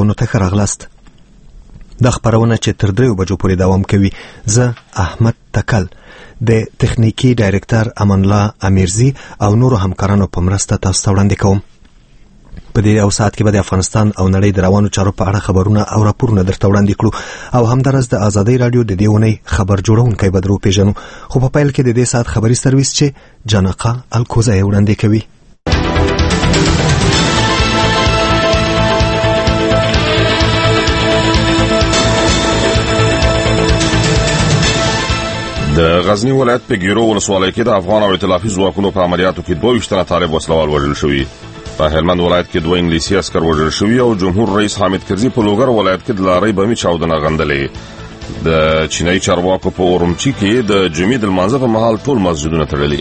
خبرونو ته ښه راغلاست. د خبرونه چې تر 3 بجو پورې دوام کوي. زه احمد تکل د تخنیکی ډایرکټر امان الله امیرزی او نورو همکارانو په مرسته تاسو ته وړاندې کوم. په دې یو ساعت کې به د افغانستان او نړۍ د روانو چارو په اړه خبرونه او راپورونه درته وړاندې کړو او همدارس د آزادۍ رادیو د دې اونۍ خبر جوړونکی به درو پیژنو. خو په پیل کې د دې ساعت خبري سرویس چې جنقه الکوزه وړاندې کوي. د غزنی ولایت په ګیرو ولسوالۍ کې د افغان او ائتلافي ځواکونو په عملیاتو کې 22 تنه طالب وسلوال وژل شوي. په هلمند ولایت کې 2 انګلیسي عسكر وژل شوي او جمهور رئیس حامد کرزي په لوګر ولایت کې د لارۍ بمي چاودنه غندلې. د چینایي چارواکو په اورمچي کې د جمعې د لمانځه په مهال ټول مسجدونه تړلي.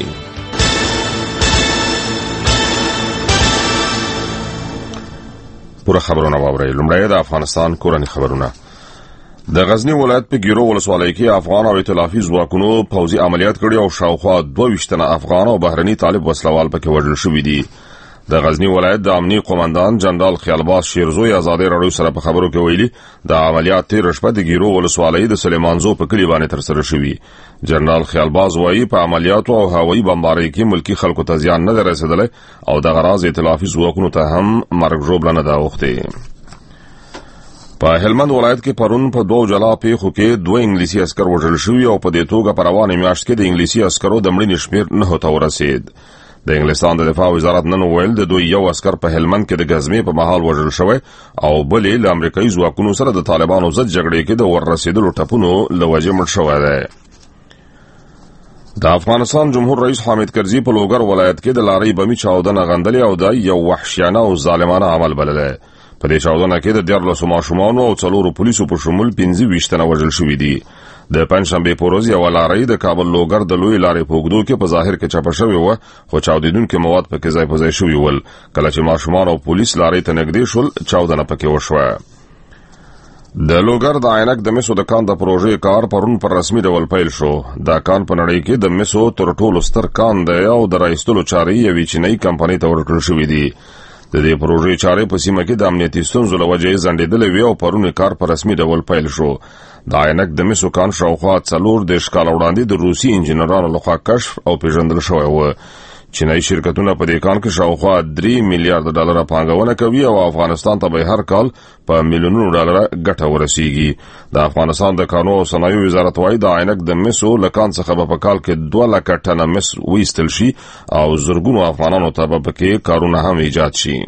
پوره خبرونه واورئ. لومړی د افغانستان کورنی خبرونه. د غزنی ولایت په ګیرو ولسوالۍ کې افغان او ائتلافي ځواکونو پوځي عملیات کړي او شاوخوا 22 تنه افغان او بهرني طالب وسلوال پکې وژل شوي دي. د غزنی ولایت د امنیه قومندان جنرال خیالباز شیرزوی آزادۍ راډیو سره په خبرو کې ویلي د عملیات تیر شپه د ګیرو ولسوالۍ د سلیمانزو په کلی باندې ترسره شوي. جنرال خیالباز وایي په عملیاتو او هوایي بمبارۍ کې ملکی خلکو ته زیان نه رسیدلی او د غراض ائتلافي ځواکونو ته هم مرګ ژوبله نه ده اوښتې. په هلمند ولایت کې پرون په 2 جلا پیښو کې 2 انګلیسي عسكر وژل شوي او په دې توګه په روانه میاشت کې د انګلیسي عسکرو د مړینې شمېر 9 ته ورسید. د انګلستان د دفاع وزارت نن ویل د دوی یو عسكر په هلمند کې د غزمې په محل وژل شوی او بلې له امریکایي ځواکونو سره د طالبانو ضد جګړې کې د وررسېدلو ټپونو له وجې مړ شوی دی. د افغانستان جمهور رئیس حامد کرزي په لوګر ولایت کې د لارۍ بمي چاودنه غندلې او د یو وحشیانه او ظالمانه عمل بللی. په دې چاودنه کې د 14 ماشومانو او 4 پولیسو په شمول 25 تنه وژل شوي دي. د پنځشنبه په ورځ یو لارۍ د کابل لوګر د لوی لارې په اوږدو کې په ظاهر کې چاپه شوې وه خو چاودیدونکي مواد پکې ځای په ځای شوي ول. کله چې ماشومان او پولیس لارۍ ته نږدې شول چاودنه پکې وشوه. د لوګر د عینک د مسو د کان د پروژې کار پرون پر رسمي ډول پیل شو. دا کان په نړۍ کې د مسو تر ټولو ستر کان دی او د راایستلو چارې یوې چینایي کمپنۍ ته ورکړل شوې دي. د دې پروژې چارې په سیمه کې د امنیتي ستونزو له وجې ځنډېدلې وې او پرون کار په رسمي ډول پیل شو. د عینک د مسو کان شاوخوا 4 کاله وړاندې د روسي انجینرانو لخوا کشف او پیژندل شوی و. چینایي شرکتونه په دې کان کې شاوخوا 3 میلیارډ ډالر پانګونه کوي او افغانستان ته به هر کال په میلیونونو ډالر ګټه ورسیږي. د افغانستان د کانونو او صنایعو وزارت وايي د عینک د مسو له کان څخه په کال کې 2 لک ټنه مس ویستل شي او زرګونو افغانانو ته به پکې کارونه هم ایجاد شي.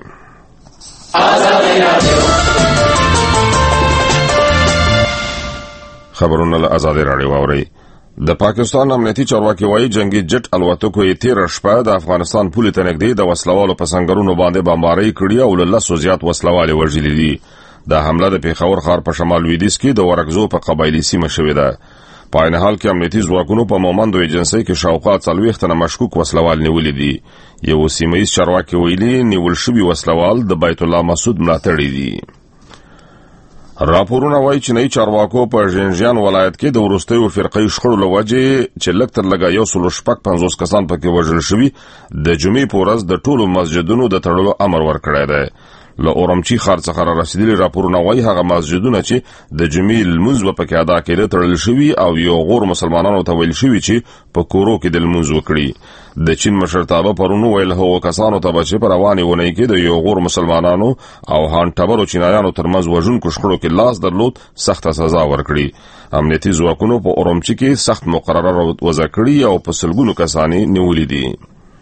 خبرونه له آزادۍ راډیو واورئ. د پاکستان امنیتي چارواکي وايي جنگي جټ الوتکو یې تیر شپه د افغانستان پولې ته نږدې د وسلوالو په سنگرونو باندې بمبارۍ کړې او له 100 زیات وسلوال وژلي دي. دا حمله د پیښور ښار په شمال لویدیځ کې د ورکزو په قبایلي سیمه شوې ده. په عین حال کې امنیتي ځواکونو په مومندو ایجنسۍ کې شاوخوا 40 تنه مشکوک وسلوال نیولي دي. یو سیمه‌ییز چارواکي ویلي نیول شوي وسلوال د بیت الله مسعود ملاتړي دي. راپورونه وايي چینایي چارواکو په ژینجیان ولایت کې د وروستیو فرقې شخړو له وجې چې لږ تر لږه 150 کسان پکې وژل شوي د جمعې په ورځ د ټولو مسجدونو د تړلو امر ورکړی دی. له اورمچي ښار څخه رسیدلي راپورونه وايي هغه مسجدونه چې د جمعې لمونځ به پکې ادا کېده تړل شوي او یو غور مسلمانانو ته ویل شوي چې په کورو کې د لمونځ وکړي. د چین مشرتابه پرون ویل هغو کسانو ته به چې په روانې اونۍ کې د یو غور مسلمانانو او هانټبرو چینایانو ترمنځ وژونکو شخړو کې لاس درلود سخته سزا ورکړي. امنیتي ځواکونو په اورمچي کې سخت مقرره وضع کړي او په سلګونو کسانې نیولي دي.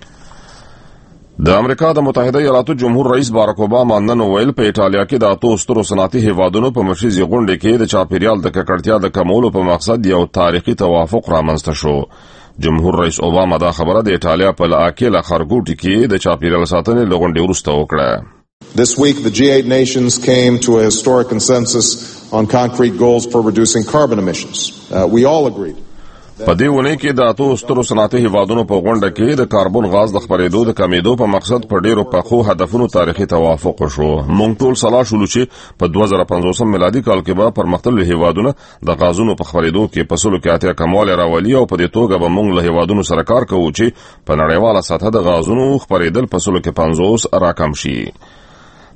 د امریکا د متحده ایالاتو جمهور رئیس باراک اوباما نن ویل په ایټالیا کې د 8 سترو صنعتي هیوادونو په مشرزي غونډه کې د چاپیریال د ککړتیا د کمولو په مقصد یو تاریخي توافق رامنځته شو. جمهور رئیس اوباما دا خبره د ایټالیا په لاکیلا خارګوټي کې د چاپیریال ساتنې لغونډې وروسته وکړه. This week the G8 nations came to a historic consensus on concrete goals for reducing carbon emissions. We all agreed په دې ونې کې د 8 سترو صنعتي هیوادونو په غونډه کې د کاربن غاز د خپرېدو د کمیدو په مقصد په ډیرو پخو هدفونو تاریخي توافق وشو. موږ ټول سلا شولو چې په 2050 میلادي کال کې به پرمختللي هیوادونه د غازونو په خپرېدو کې په سلو کې اتیا کموالی راولي او په دې توګه به موږ له هیوادونو سره کار کوو چې په نړیواله سطح د غازونو خپرېدل په سلو کې 50 راکم شي.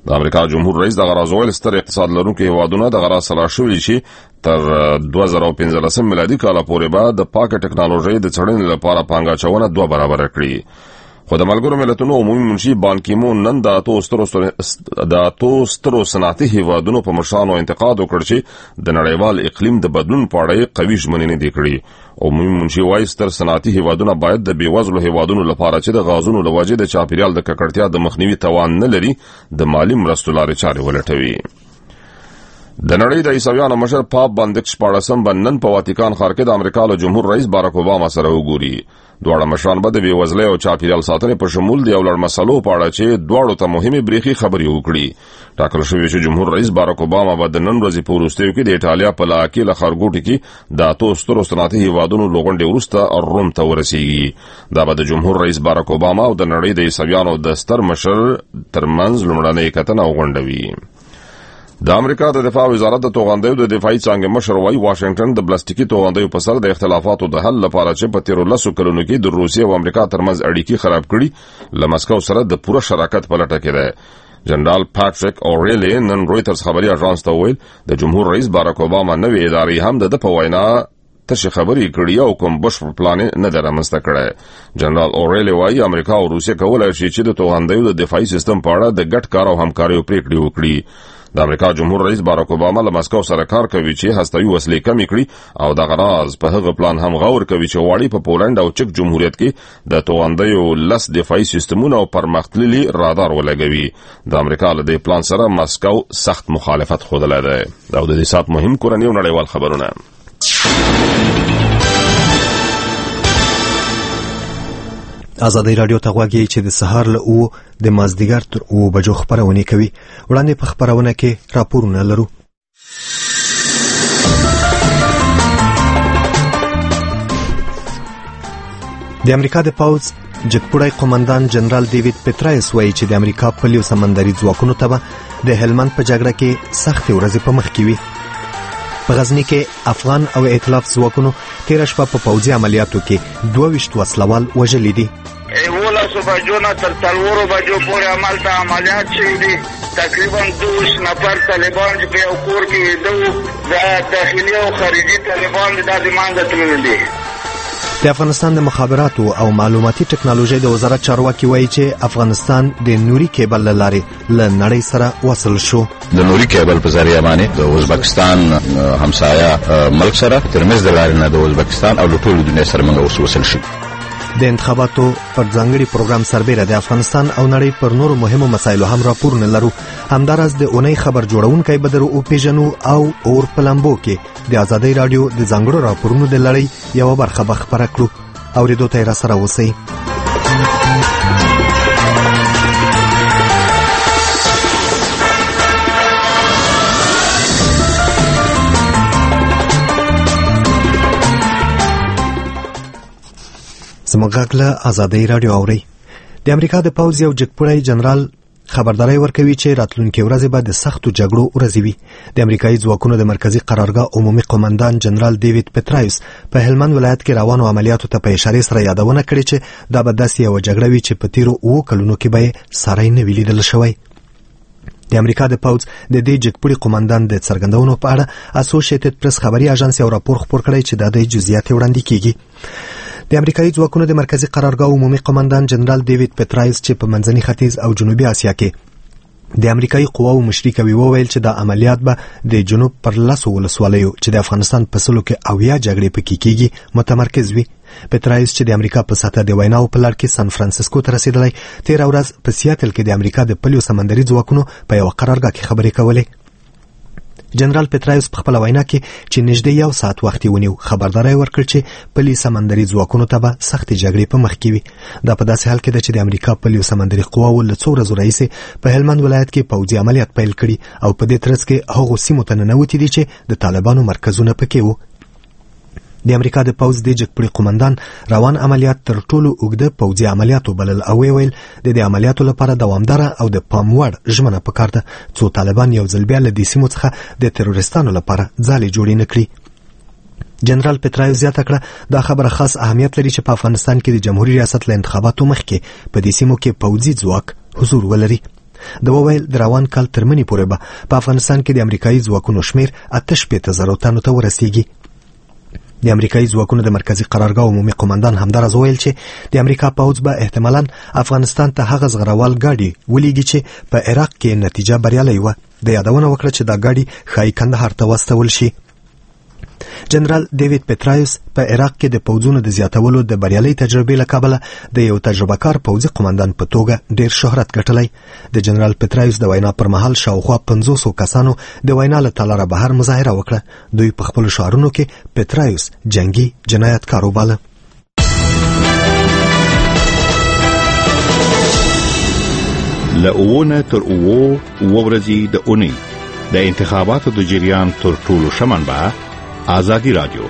د امریکا جمهور رئیس د غرازویل ستر اقتصاد لرونکو هیوادونو د غراز سره شوی چې تر 2015 میلادي کال پورې به د پاکه ټکنالوژي د څېړنې لپاره پانګاچونه 2 برابر کړي. خو د ملګرو ملتونو عمومي منشي بان کی مون نن د اتو سترو صنعتي هیوادونو په مشانو انتقاد وکړ چې د نړیوال اقلیم د بدلون په اړه قوي ژمنې دي کړې. عمومي منشي وايي ستر صنعتي هیوادونه باید د بیوزلو هیوادونو لپاره چې د غازونو لوجې د چاپیریال د ککړتیا د مخنیوي توان نه لري د مالی مرستو لارې چارې ولټوي. د نړۍ د عیسویانو مشر پاپ بندکش 14 بنن په واتیکان ښار کې د امریکا له جمهور رئیس باراک اوباما سره وګوري. دواړه مشران به د بیوزلۍ او چاپیریال ساتنې په شمول د یو لړ مسلو په اړه چې دواړو ته مهمې بریښي خبرې وکړي. ټاکل شوی چې جمهور رئیس باراک اوباما به د نن ورځې په وروستیو کې د ایټالیا په لاکې له ښارګوټي کې د اتو سترو صنعتي هیوادونو له غونډې وروسته روم ته ورسیږي. دا به د جمهور رئیس باراک اوباما او د نړۍ د عیسویانو د ستر مشر ترمنځ لومړنۍ کتنه وغونډوي. د امریکا د دفاع وزارت د توغندیو د دفاعي څانګې مشر وايي واشنگټن د پلاستیکي توغندیو په سر د اختلافاتو د حل لپاره چې په تیرو 10 کلونو کې د روسیې او امریکا ترمنځ اړیکې خراب کړي له مسکو سره د پوره شراکت په لټه کې ده. جنرال پاتریک اوریلی نن رويټرز خبري اژانس ته ویل د جمهور رئیس باراک اوباما نوې ادارې هم د په وینا تشه خبري کړي او کوم بشپړ پلان نه درمسته کړي. جنرال اوریلی وايي امریکا او روسیې کولای شي چې د توغندیو د دفاعي سیستم په اړه د ګډ کار او همکارۍ پریکړې وکړي. د امریکا جمهور رئیس باراک اوباما له مسکو سره کار کوي چې هستوي وسلې کمې کړي او د غراز په هغه پلان هم غور کوي چې غواړي په پولند او چک جمهوریت کې د توغندیو لس دفاعي سیستمونه او پرمختللي رادار ولګوي. د امریکا له دې پلان سره مسکو سخت مخالفت خوده ده. او د دې سات مهم کورنۍ او نړیوال خبرونه. ازادي رادیو ته غواړي چې د سهار له او د مازدیګر تر او بجو خبرونه کوي. وړاندې په خبرونه کې راپورونه لرو. د امریکا د پوځ جګپوړی قومندان جنرال ډیوډ پټرایس وایي چې د امریکا پولیو سمندري ځواکونو ته د هلمند په جګړه کې سختې ورځې په مخ کې وي. په غزنی کې افغان او ائتلاف ځواکونو تیر شپه په پوځي عملیاتو کې 22 وسلوال وژلي دي. ولسو بجو نه تر 4 بجو پورې عملیات شوي دي. تقریبا 2 نفر طالبان چې په یو کور کې دو د داخلي او خارجي طالبان د مانځه تللي دي. د افغانستان د مخابراتو او معلوماتي ټکنالوژي د وزارت چارواکي وایي چې افغانستان د نوري کیبل لارې له نړۍ سره وصل شو. د نوري کیبل په ذریعہ باندې د ازبکستان همسایه ملک سره ترمنځ د لارې نه د ازبکستان او ټول دنیا سره موږ وصل شو. د انتخاباتو پر ځانګړي پروګرام سربېره د افغانستان او نړۍ پر نورو مهمو مسایلو هم راپورونه لرو. همداراز د اونۍ خبر جوړونکي بدر او پیژنو او اور پلمبو کې د ازادي رادیو د ځانګړو راپورونو د لړۍ یو برخه به خبره کړو. اوریدو ته را سره اوسئ. زموږ غږ له ازادي رادیو اوري. د امریکا د پوځ یو جګپوړی جنرال خبرداري ورکوي چې راتلونکي ورځې به د سختو جګړو ورځې وي. د امریکایي ځواکونو د مرکزی قرارګاه عمومي قومندان جنرال ډیوډ پټرایس په هلمند ولایت کې روانو عملیاتو ته په اشاره سره یادونه کړې چې دا به داسې یو جګړه وي چې په تیرو 2 کلونو کې به سړی نه وی لیدل شوی. د امریکا د پوځ د دې جګپوړي قومندان د څرګندونو په اړه اسوسییټډ پریس خبري اژانس یو راپور خپور کړی چې د جزئیات وړاندې کیږي. د امریکایي ځواکونو د مرکزی قرارګاه عمومي قومندان جنرال ډیوډ پټرایس چې په منځني ختیځ او جنوبي اسیا کې د امریکایي قواو مشري کوي وویل چې دا عملیات به د جنوب پر لاسو ولسوالیو چې د افغانستان په سلو کې اویا جګړې پکې کیږي متمرکز وي. پټرایس چې د امریکا په سطح د ویناو په لړ کې سان فرانسیسکو ته رسیدلی تیر ورځ په سیاتل کې د امریکا د پلیو سمندري ځواکونو په یو قرارګاه کې خبرې کولې. جنرال پټرایس په خپل وینا کې چې نږدې 1 ساعت وخت ونیو خبرداري ورکړ چې پلی سمندري ځواکونو ته به سخت جګړې په مخ کې وي. دا په داسې حال کې ده چې د امریکا پلیو سمندري قواو له څو ورځې راهیسې په هلمند ولایت کې پوځي عملیات پیل کړي او په دې ترڅ کې هغو سیمو ته ننوتي دي چې د طالبانو مرکزونه پکې وو. د امریکا د پوځ د جګپوړي قومندان روان عملیات تر ټولو اوږده پوځي عملیاتو بلل او ویل د دې عملیاتو لپاره دوامداره او د پام وړ ژمنه پکار ده څو طالبان یو ځل بیا له دې سیمو څخه د تروریستانو لپاره ځالې جوړې نه کړي. جنرال پټرایس زیاته کړه دا خبره خاص اهمیت لري چې په افغانستان کې د جمهوریت ریاست له انتخاباتو مخکې په دې سیمو کې پوځي ځواک حضور ولري. د وویل د روان کال تر منې پورې به په افغانستان کې د امریکایي ځواکونو شمیر 88,000 تنو ته ورسیږي. د امریکایي ځواکونو د مرکزی قرارګاه عمومي قومندان همدارز وویل چې د امریکا پوځ به احتمالاً افغانستان ته هغه زغروال ګاډي ولېږي چې په عراق کې نتیجه بریالۍ وه. د یادونه وکړه چې دا ګاډي ښایي کندهار ته واستول شي. جنرال ډیوید پټرایوس په عراق کې د پوځونو د زیاتولو د بریالۍ تجربې له کبله د یو تجربه کار پوځي قومندان په توګه ډیر شهرت ګټلی. د جنرال پټرایوس د وینا پر مهال شاوخوا 500 کسانو د وینا له تالاره بهر مظاهره وکړه. دوی په خپلو شعارونو کې پټرایوس جنگي جنایتکار وباله. له اوونه تر اوو ورځې د اونۍ د انتخاباتو د جریان تر ټولو ښه منبع آزادی رادیو.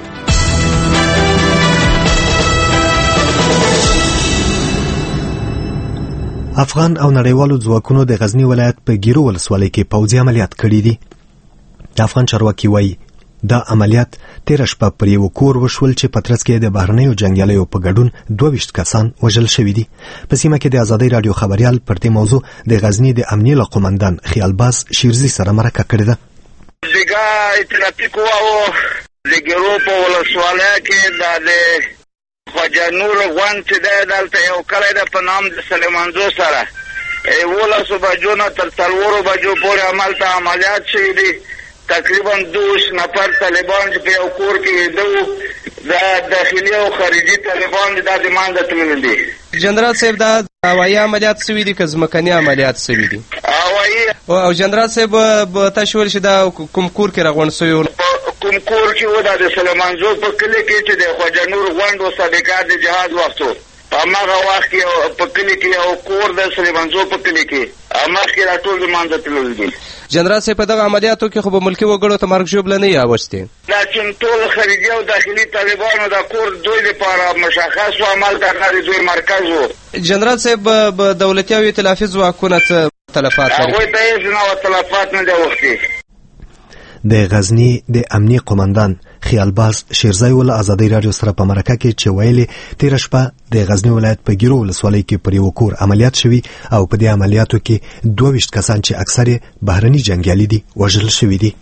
افغان او نړیوالو ځواکونو د غزنی ولایت په ګیرو ولسوالۍ کې پوځي عملیات کړي دي. د افغان چارواکي وایي دا عملیات تیر شپه پر یو کور وشول چې په ترڅ کې د بهرنیو جنګیالیو په ګډون 22 کسان وژل شوي دي. په سیمه کې د آزادۍ رادیو خبريال پر دې موضوع د غزنی د امنیه له قومندان خیالباز شیرزي سره مرکه کړې ده. دغه ائتلافي قواو د ګیرو په ولسوالۍ کې د خواجه نور غوان چې دلته یو کلی ده په نام د سلیمانزو سره 11 بجو نه تر 4 بجو پورې عملیات شوي دي. تقریبا 2 نفر طالبان چې په یو کور کې د داخلي او خارجي طالبان د مانده تلل دي. جنرال صاحب دا هوایي عملیات شوي دي که ځمکني عملیات شوي دي؟ هوایي. او جنرال صاحب تاسو ویل چې دا کوم کور کې راغونډ شوی و؟ کوم کور کې و د سلیمانزو په کلی کې چې د خواجه نور غوند او صدیقات د جهاد وختو په هغه وخت کې په کلی کې یو کور د سلیمانزو په کلی کې مخکې راټول د مانځه تلل دي. جنرال صاحب په دغه عملیاتو کې خو به ملکي وګړو ته مرګ ژوبله نه یاوستې، لیکن ټول خارجي او داخلي طالبانو د کور دوی لپاره مشخص و عمل د دوی مرکز و. جنرال صاحب دولتي او ائتلافي ځواکونه څه تلفات لري؟ هغوی ته هېڅ نوع تلفات نه دي اوښتي. د غزنی د امنیه قومندان خیالباز شیرزی ول آزادۍ رادیو سره په مرکه کې چې ویلي تیر شپه د غزنی ولایت په ګیرو ولسوالۍ کې پر یو کور عملیات شوي او په دې عملیاتو کې 22 کسان چې اکثر بهرني جنګیالي دي وژل شوي دي.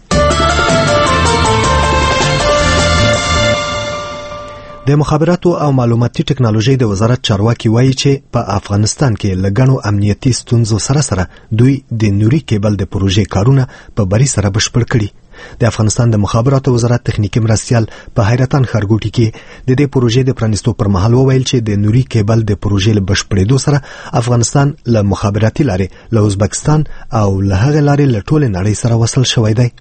د مخابراتو او معلوماتي ټکنالوژي د وزارت چارواکي وایي چې په افغانستان کې لګڼو امنیتي ستونزو سره دوی د نوري کیبل د پروژې کارونه په بری سره بشپړ کړي. د افغانستان د مخابراتو وزارت تخنیکی مرستیال په حیرتان خرګوټي کې د دې پروژې د پرانیستو پر مهال وویل چې د نوري کیبل د پروژې له بشپړېدو سره افغانستان له مخابراتي لارې له ازبکستان او له هغې لارې له ټولې نړۍ سره وصل شوی دی.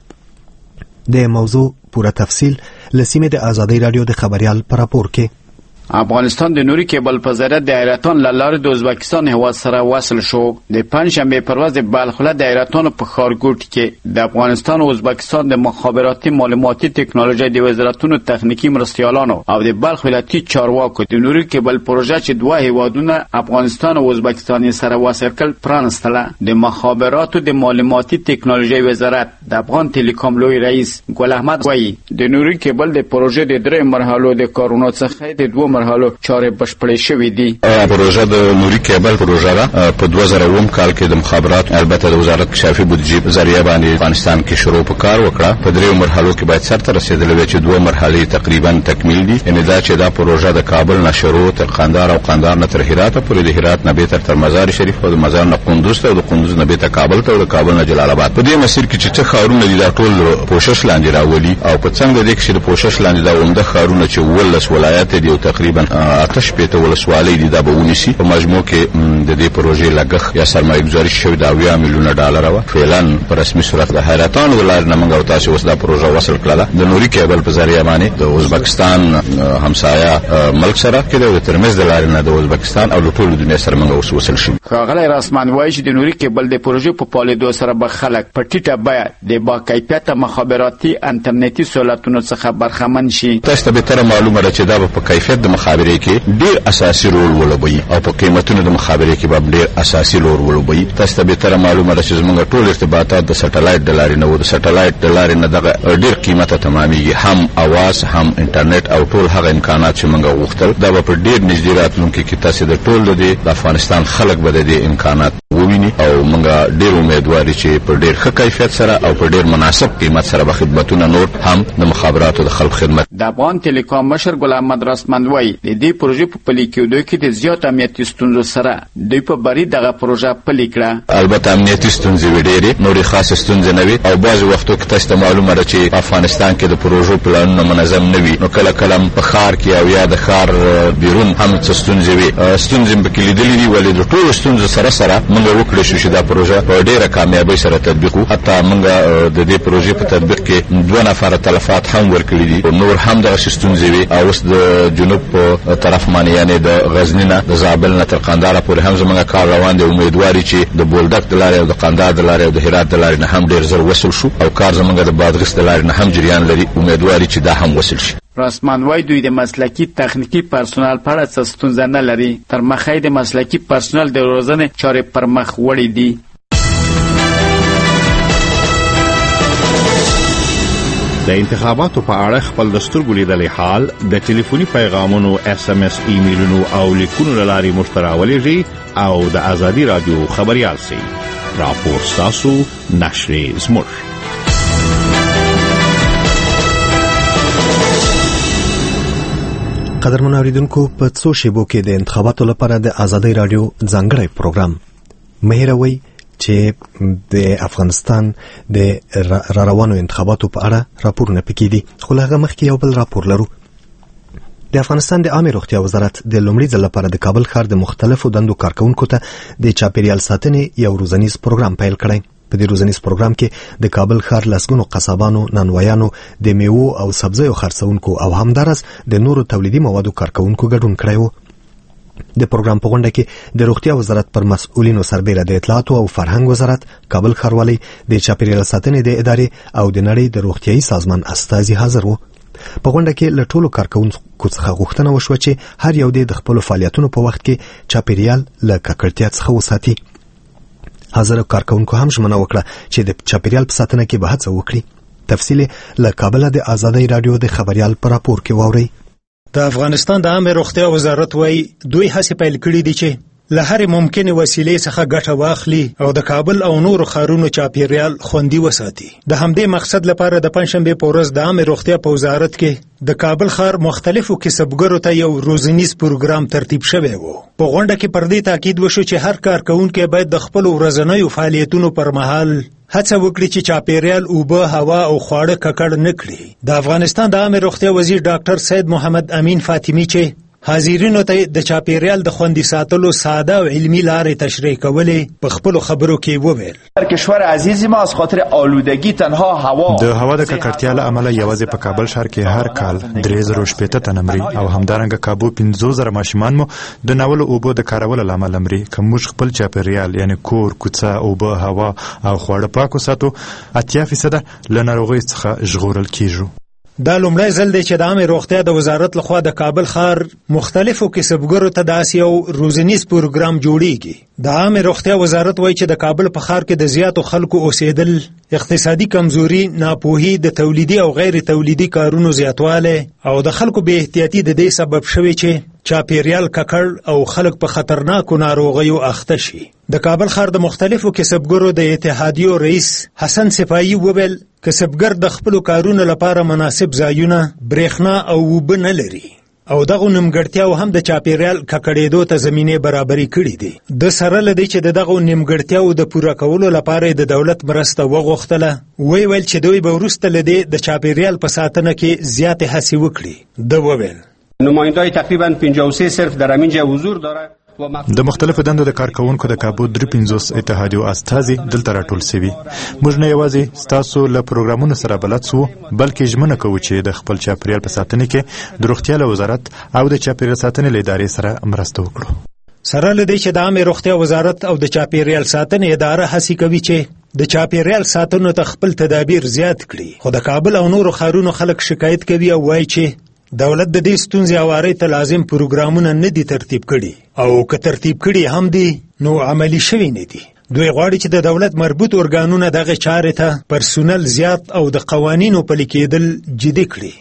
د موضوع پوره تفصیل لسیمه د آزادۍ رادیو د خبريال پر راپور کې افغانستان د نوري کیبل په ذریعه د حیرتان له لارې د ازبکستان هیواد سره وصل شو. د پنجشنبه پرواز د بلخ له د حیرتان په خارګوټ کې د افغانستان او ازبکستان د مخابراتي معلوماتي ټکنالوژي د وزارتونو تخنیکی مرستیالانو او د بلخ ولایتي چارواکو د نوري کیبل پروژه چې دوه هیوادونه افغانستان او ازبکستان سره وصل کړ پرانستله. د مخابراتو د معلوماتي ټکنالوژي وزارت د افغان ټلیکوم لوی رئیس ګل احمد وایي د نوري کیبل د پروژې د درې مرحلو د کارونو څخه د دوه مرحلو چارې بشپړې شوې دي. پروژه د نوري کیبل پروژه ده په 2009 کال کې د مخابرات البته د وزارت کشافي بودیجې ذریعہ باندې افغانستان کې شروع په کار وکړه. په درې مرحلو کې باید سرته رسیدلې چې دوه مرحلې تقریبا تکمیل دي. یعنی دا چې دا پروژه د کابل نه شروع تر قندهار او قندهار نه تر هرات پورې د هرات نه به تر مزار شریف او د مزار نه قندوز ته او د قندوز نه به تر کابل ته او د کابل نه جلال آباد په دې مسیر کې چې څه خارونه دي دا ټول پوښښ لاندې راولي او په څنګه د کې پوښښ لاندې دا عمده خارونه چې ولس ولایت دی او تقریبا آتش پیته ولسوالۍ دي دا به ونیسي. په مجموع کې د دې پروژې لګښت یا سرمایه گذاري شوی د 80 میلیونه ډالر و. فعلا په رسمي صورت د حیرتان ولایت نه موږ تاسو اوس دا پروژه وصل کړله د نوري کیبل په ذریعہ باندې د ازبکستان همسایه ملک سره کې د ترمز د لارې نه د ازبکستان او ټول دنیا سره موږ اوس وصل شو. ښاغلی رسمان وایي چې د نوري کیبل د پروژې په پالېدو سره به خلک په ټیټه بیه د با کیفیته مخابراتي انټرنیټي سہولتونو څخه برخمن شي. تاسو ته به تر معلومه ده چې دا په کیفیت د مخابرې کې ډیر اساسي رول ولوبي او په قیمتونو د مخابرې کې به ډیر اساسي رول ولوبي. تاسو ته به تر معلومه ده چې موږ ټول ارتباطات د سټلایټ د لارې نه و د سټلایټ د لارې نه دغه ډیر قیمته تمامېږي هم اواز هم انټرنیټ او ټول هغه امکانات چې موږ غوښتل دا په ډیر نږدې راتلونکي کې تاسو د ټول د افغانستان خلک به د امکانات وویني. ویني او موږ ډیر امیدوار چې په ډیر ښه کیفیت سره او په ډیر مناسب قیمت سره به خدمتونه نور هم د مخابراتو د خلکو خدمت. د افغان ټلیکام مشر ګل احمد رسمند وایي د دې پروژې په پلي کېدو کې د زیات امنیتي ستونزو سره دوی په بری دغه پروژه پلي کړه. البته امنیتي ستونزې وې ډېرې، نورې خاصې ستونزې نه وې او بعضې وختو کې تاسو ته معلومه ده چې افغانستان کې د پروژو پلانونه منظم نه وي، نو کله کله په ښار کې او یا د ښار بیرون هم څه ستونزې وې. ستونزې مې پکې لیدلې دي، ولې د ټولو ستونزو سره سره موږ وکړی شو چې دا پروژه په ډېره کامیابۍ سره تطبیق کړو. حتی موږ د دې پروژې په تطبیق کې 2 نفره تلفات هم ورکړي دي، نور هم دغسې ستونزې وې. او اوس د جنوب په طرف باندې یعنې د غزني نه د زابل نه تر قندهار پورې هم زموږ کار روان دی. امیدواري چې د بولدک د لارې او د قندهار د لارې او د هرات د لارې نه هم ډېر زر وصل شو او کار زموږ د بادغیس د لارې نه هم جریان لري. امیدواري چې دا هم وصل شي. رسمان وای دوی د مسلکی تخنیکی پرسونل په اړه څه ستونزه نه لري. تر مخه د مسلکی پرسونل د روزنې چارې پر مخ وړي دي. د انتخاباتو په اړه خپل دستور ګلیدلې حال د ټلیفوني پیغامونو SMS ایمیلونو او لیکونو لاري مشتراولېږي او د ازادي رادیو خبريال سي راپور تاسو نشري زموږ. قدرمن اوریدونکو، په څو شیبو کې د انتخاباتو لپاره د ازادي رادیو ځانګړی پروګرام مهیروي چې د افغانستان د روانو انتخاباتو په اړه راپورونه پکې دي. خو هغه مخکې یو بل راپور لرو. د افغانستان د عامه روغتیا وزارت د لومړي ځل لپاره د کابل ښار د مختلفو دندو کارکونکو ته د چاپیریال ساتنې یو روزنیز پروګرام پیل کړی. په دې روزنیز پروګرام کې د کابل ښار لسګونو قصابانو، نانوایانو، د میوو او سبزیو خرڅونکو او همدارس د نورو تولیدي موادو کارکونکو ګډون کړی و. د پروګرام په غونډه کې د روغتیا وزارت پر مسؤلینو سربېره د اطلاعاتو او فرهنګ وزارت، کابل ښاروالۍ، د چاپیریال ساتنې د ادارې او د نړۍ د روغتیايي سازمان استازي حاضر وو. په غونډه کې له ټولو کارکونکو څخه غوښتنه وشوه چې هر یو د خپلو فعالیتونو په وخت کې چاپیریال له ککړتیا څخه وساتي. حاضر کارکونکو هم ژمنه وکړه چې د چاپیریال په ساتنه کې به هڅه وکړي. تفصیل له کابل د ازادي رادیو د خبريال پر راپور کې واورئ. د افغانستان د عامه روغتیا وزارت وايي دوی هڅې پیل کړې دي چې له هر ممکنه وسیلې څخه ګټه واخلي او د کابل او نورو ښارونو چاپیریال خوندي وساتي. د همدې مقصد لپاره د پنځشنبه په ورځ د عامه روغتیا په وزارت کې د کابل ښار مختلفو کسبګرو ته یو روزنیز پروګرام ترتیب شوی و. په غونډه کې پر دې تاکید وشو چې هر کارکونکي باید د خپل ورځنیو فعالیتونو پر مهال هڅه وکړي چې چاپیریال، اوبه، هوا او خواړه ککړ نه کړي. د افغانستان د عامه روغتیا وزیر ډاکټر سید محمد امین فاطمی چې حاضرینو ته د چاپیریال د خوندي ساتلو ساده او علمي لارې تشریح کولې په خپل خبرو کې وویل. در کشور عزیز ما از خاطر آلودگی تنها هوا د هوا د ککړتیا له امله یوازې په کابل ښار کې هر کال 3080 تنه مري او همدارنګه کابو 15000 ماشومان مو د ناول اوبو د کارولو له امله مري. که موږ خپل چاپیریال یعنی کور، کوڅه، اوبه، هوا او خواړه پاک وساتو 80% له ناروغۍ څخه ژغورل کیږو. دا لومړی ځل دی چې د عامه روغتیا د وزارت لخوا د کابل ښار مختلفو کسبګرو ته داسې یو روزنیز پروګرام جوړیږي. د عامه روغتیا وزارت وایي چې د کابل په ښار کې د زیاتو خلکو اوسېدل، اقتصادي کمزوري، ناپوهي، د تولیدي او غیر تولیدي کارونو زیاتوالی او د خلکو بې احتیاطي د دې سبب شوی چې چاپیریال ککړ او خلک په خطرناکو ناروغیو اخته شي. د کابل ښار د مختلفو کسبګرو د اتحادیو رئیس حسن صفایی وویل کسبګر د خپلو کارونو لپاره مناسب ځایونه، برېښنا او اوبه نه لري او دغه نیمګړتیاو هم د چاپیریال ککړېدو ته زمینه برابرې کړې دي. د سره له دې چې دغه نیمګړتیاو د پوره کولو لپاره د دولت مرسته وغوښتله، ویل چې دوی به وروسته له دې د چاپیریال په ساتنه کې زیاتې هڅې وکړي. د وویل نمایندای تقریبا 53 صرف در همینجا حضور داره. د مختلفو دندو د کارکونکو د کابو 350 اتحادیو استازي دلته راټول شوي. موږ نه یوازې ستاسو له پروګرامونو سره بلد سو، بلکې ژمنه کوو چې د خپل چاپیریال په ساتنه کې د روغتیا له وزارت او د چاپیریال ساتنې له ادارې سره مرسته وکړو. سره له دې چې د عامه روغتیا وزارت او د چاپیریال ساتنې اداره هڅه کوي چې د چاپیریال ساتنې ته خپل تدابیر زیات کړي، خو د کابل او نورو ښارونو خلک شکایت کوي او وایي چې دولت د دې ستونزې هواري ته لازم پروګرامونه نه دي ترتیب کړي او که ترتیب کړي هم دي نو عملی شوي نه دي. دوی غواړي چې د دولت مربوط ارګانونه دغه چارې ته پرسونل زیات او د قوانینو پلي کېدل جدي کړي.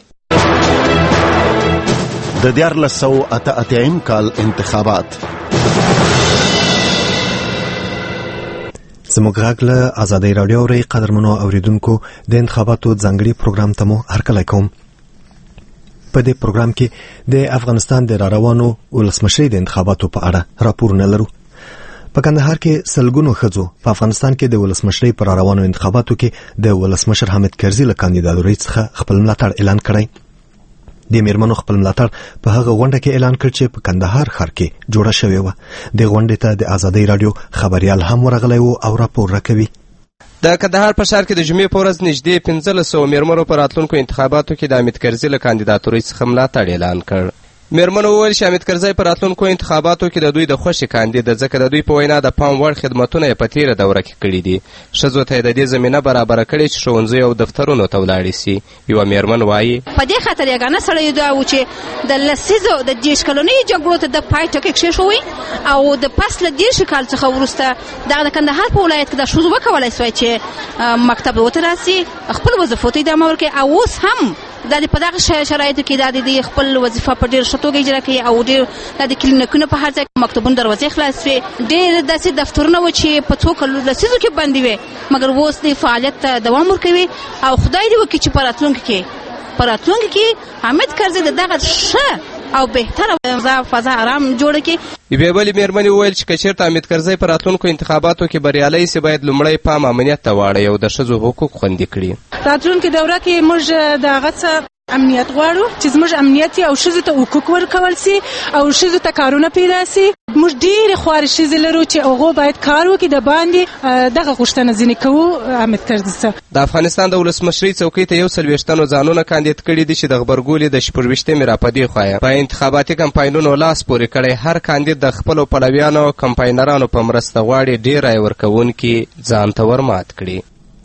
د 1488 کال انتخابات زموږ غږ له آزادۍ راډیو ری قدرمنو اوریدونکو د انتخاباتو ځانګړي پروګرام ته مو هرکلی کوم. په دې پروګرام کې د افغانستان د راروانو ولسمشرۍ د انتخاباتو په اړه راپورونه لرو. په کندهار کې سلګونو ښځو په افغانستان کې د ولسمشرۍ پر راروانو انتخاباتو کې د ولسمشر حامد کرزي له کاندیداتورۍ څخه خپل ملاتړ اعلان کړی. د میرمنو خپل ملاتړ په هغه غونډه کې اعلان کړ چې په کندهار ښار کې جوړه شوې وه. د غونډې ته د آزادۍ راډیو خبريال هم ورغلی و او راپور راکوي. د کندهار په ښار کې د جمعې په ورځ نږدې 1500 میرمنو په راتلونکو انتخاباتو کې د حامد کرزي له کاندیداتورۍ څخه ملاتړ اعلان کړ. میرمنو وویل چې حامد کرزي په راتلونکو انتخاباتو کې د دوی د خوښې کاندید ده، ځکه د دوی په وینا د پام وړ خدمتونه یې په تېره دوره کې کړي دي. ښځو ته یې د دې زمینه برابره کړې چې ښوونځیو او دفترونو ته ولاړې سي. یوه میرمن وایي په دې خاطر یګانه سړی دا و چې د لسیزو د 10 کلونیو جګړو ته د پای ټکی کېښوي او د پس له 10 کال څخه وروسته دغه د کندهار په ولایت کې د ښځو وکولی سوی چې مکتب ته راسي، خپل وظیفو ته ادامه ورکړي او اوس هم دا په دغه شرایطو کې د خپل وظیفه په ډېر ښه توګه اجرا کوي او ډېر د کلینیکونو په هر ځای کې مکتبونو دروازې خلاص شوې. ډېر داسې دفترونه وو چې په څو کلو لسیزو کې بندې وې، مګر اوس د فعالیت ته دوام ورکوي او خدای دې وکړي چې په راتلونکي کې حامد کرزي د دغه ښه او بهتره فضا آرام جوړه کړي. یوې بلې میرمنې وویل چې که چېرته حامد کرزي په راتلونکو انتخاباتو کې بریالی سي باید لومړی پام امنیت ته واړوي او د ښځو حقوق خوندي کړي. راتلونکې دوره کې موږ د هغه څه امنیت غواړو چې زموږ امنیت او ښځو ته حقوق ورکول سي او ښځو ته کارونه پیدا سي. موږ ډېرې خوارې ښځې لرو چې هغو باید کار وکړي، د باندې دغه غوښتنه ځینې کوو حامد کرزي څخه. د افغانستان د ولسمشرۍ څوکۍ ته 140 تنو ځانونه کاندید کړي دي چې د غبرګولي د 14 را په دې خوا په انتخاباتي کمپاینونو لاس پورې کړی. هر کاندید د خپلو پلویانو او کمپاینرانو په مرسته غواړي ډېر رای ورکوونکي ځان ته ورمات کړي.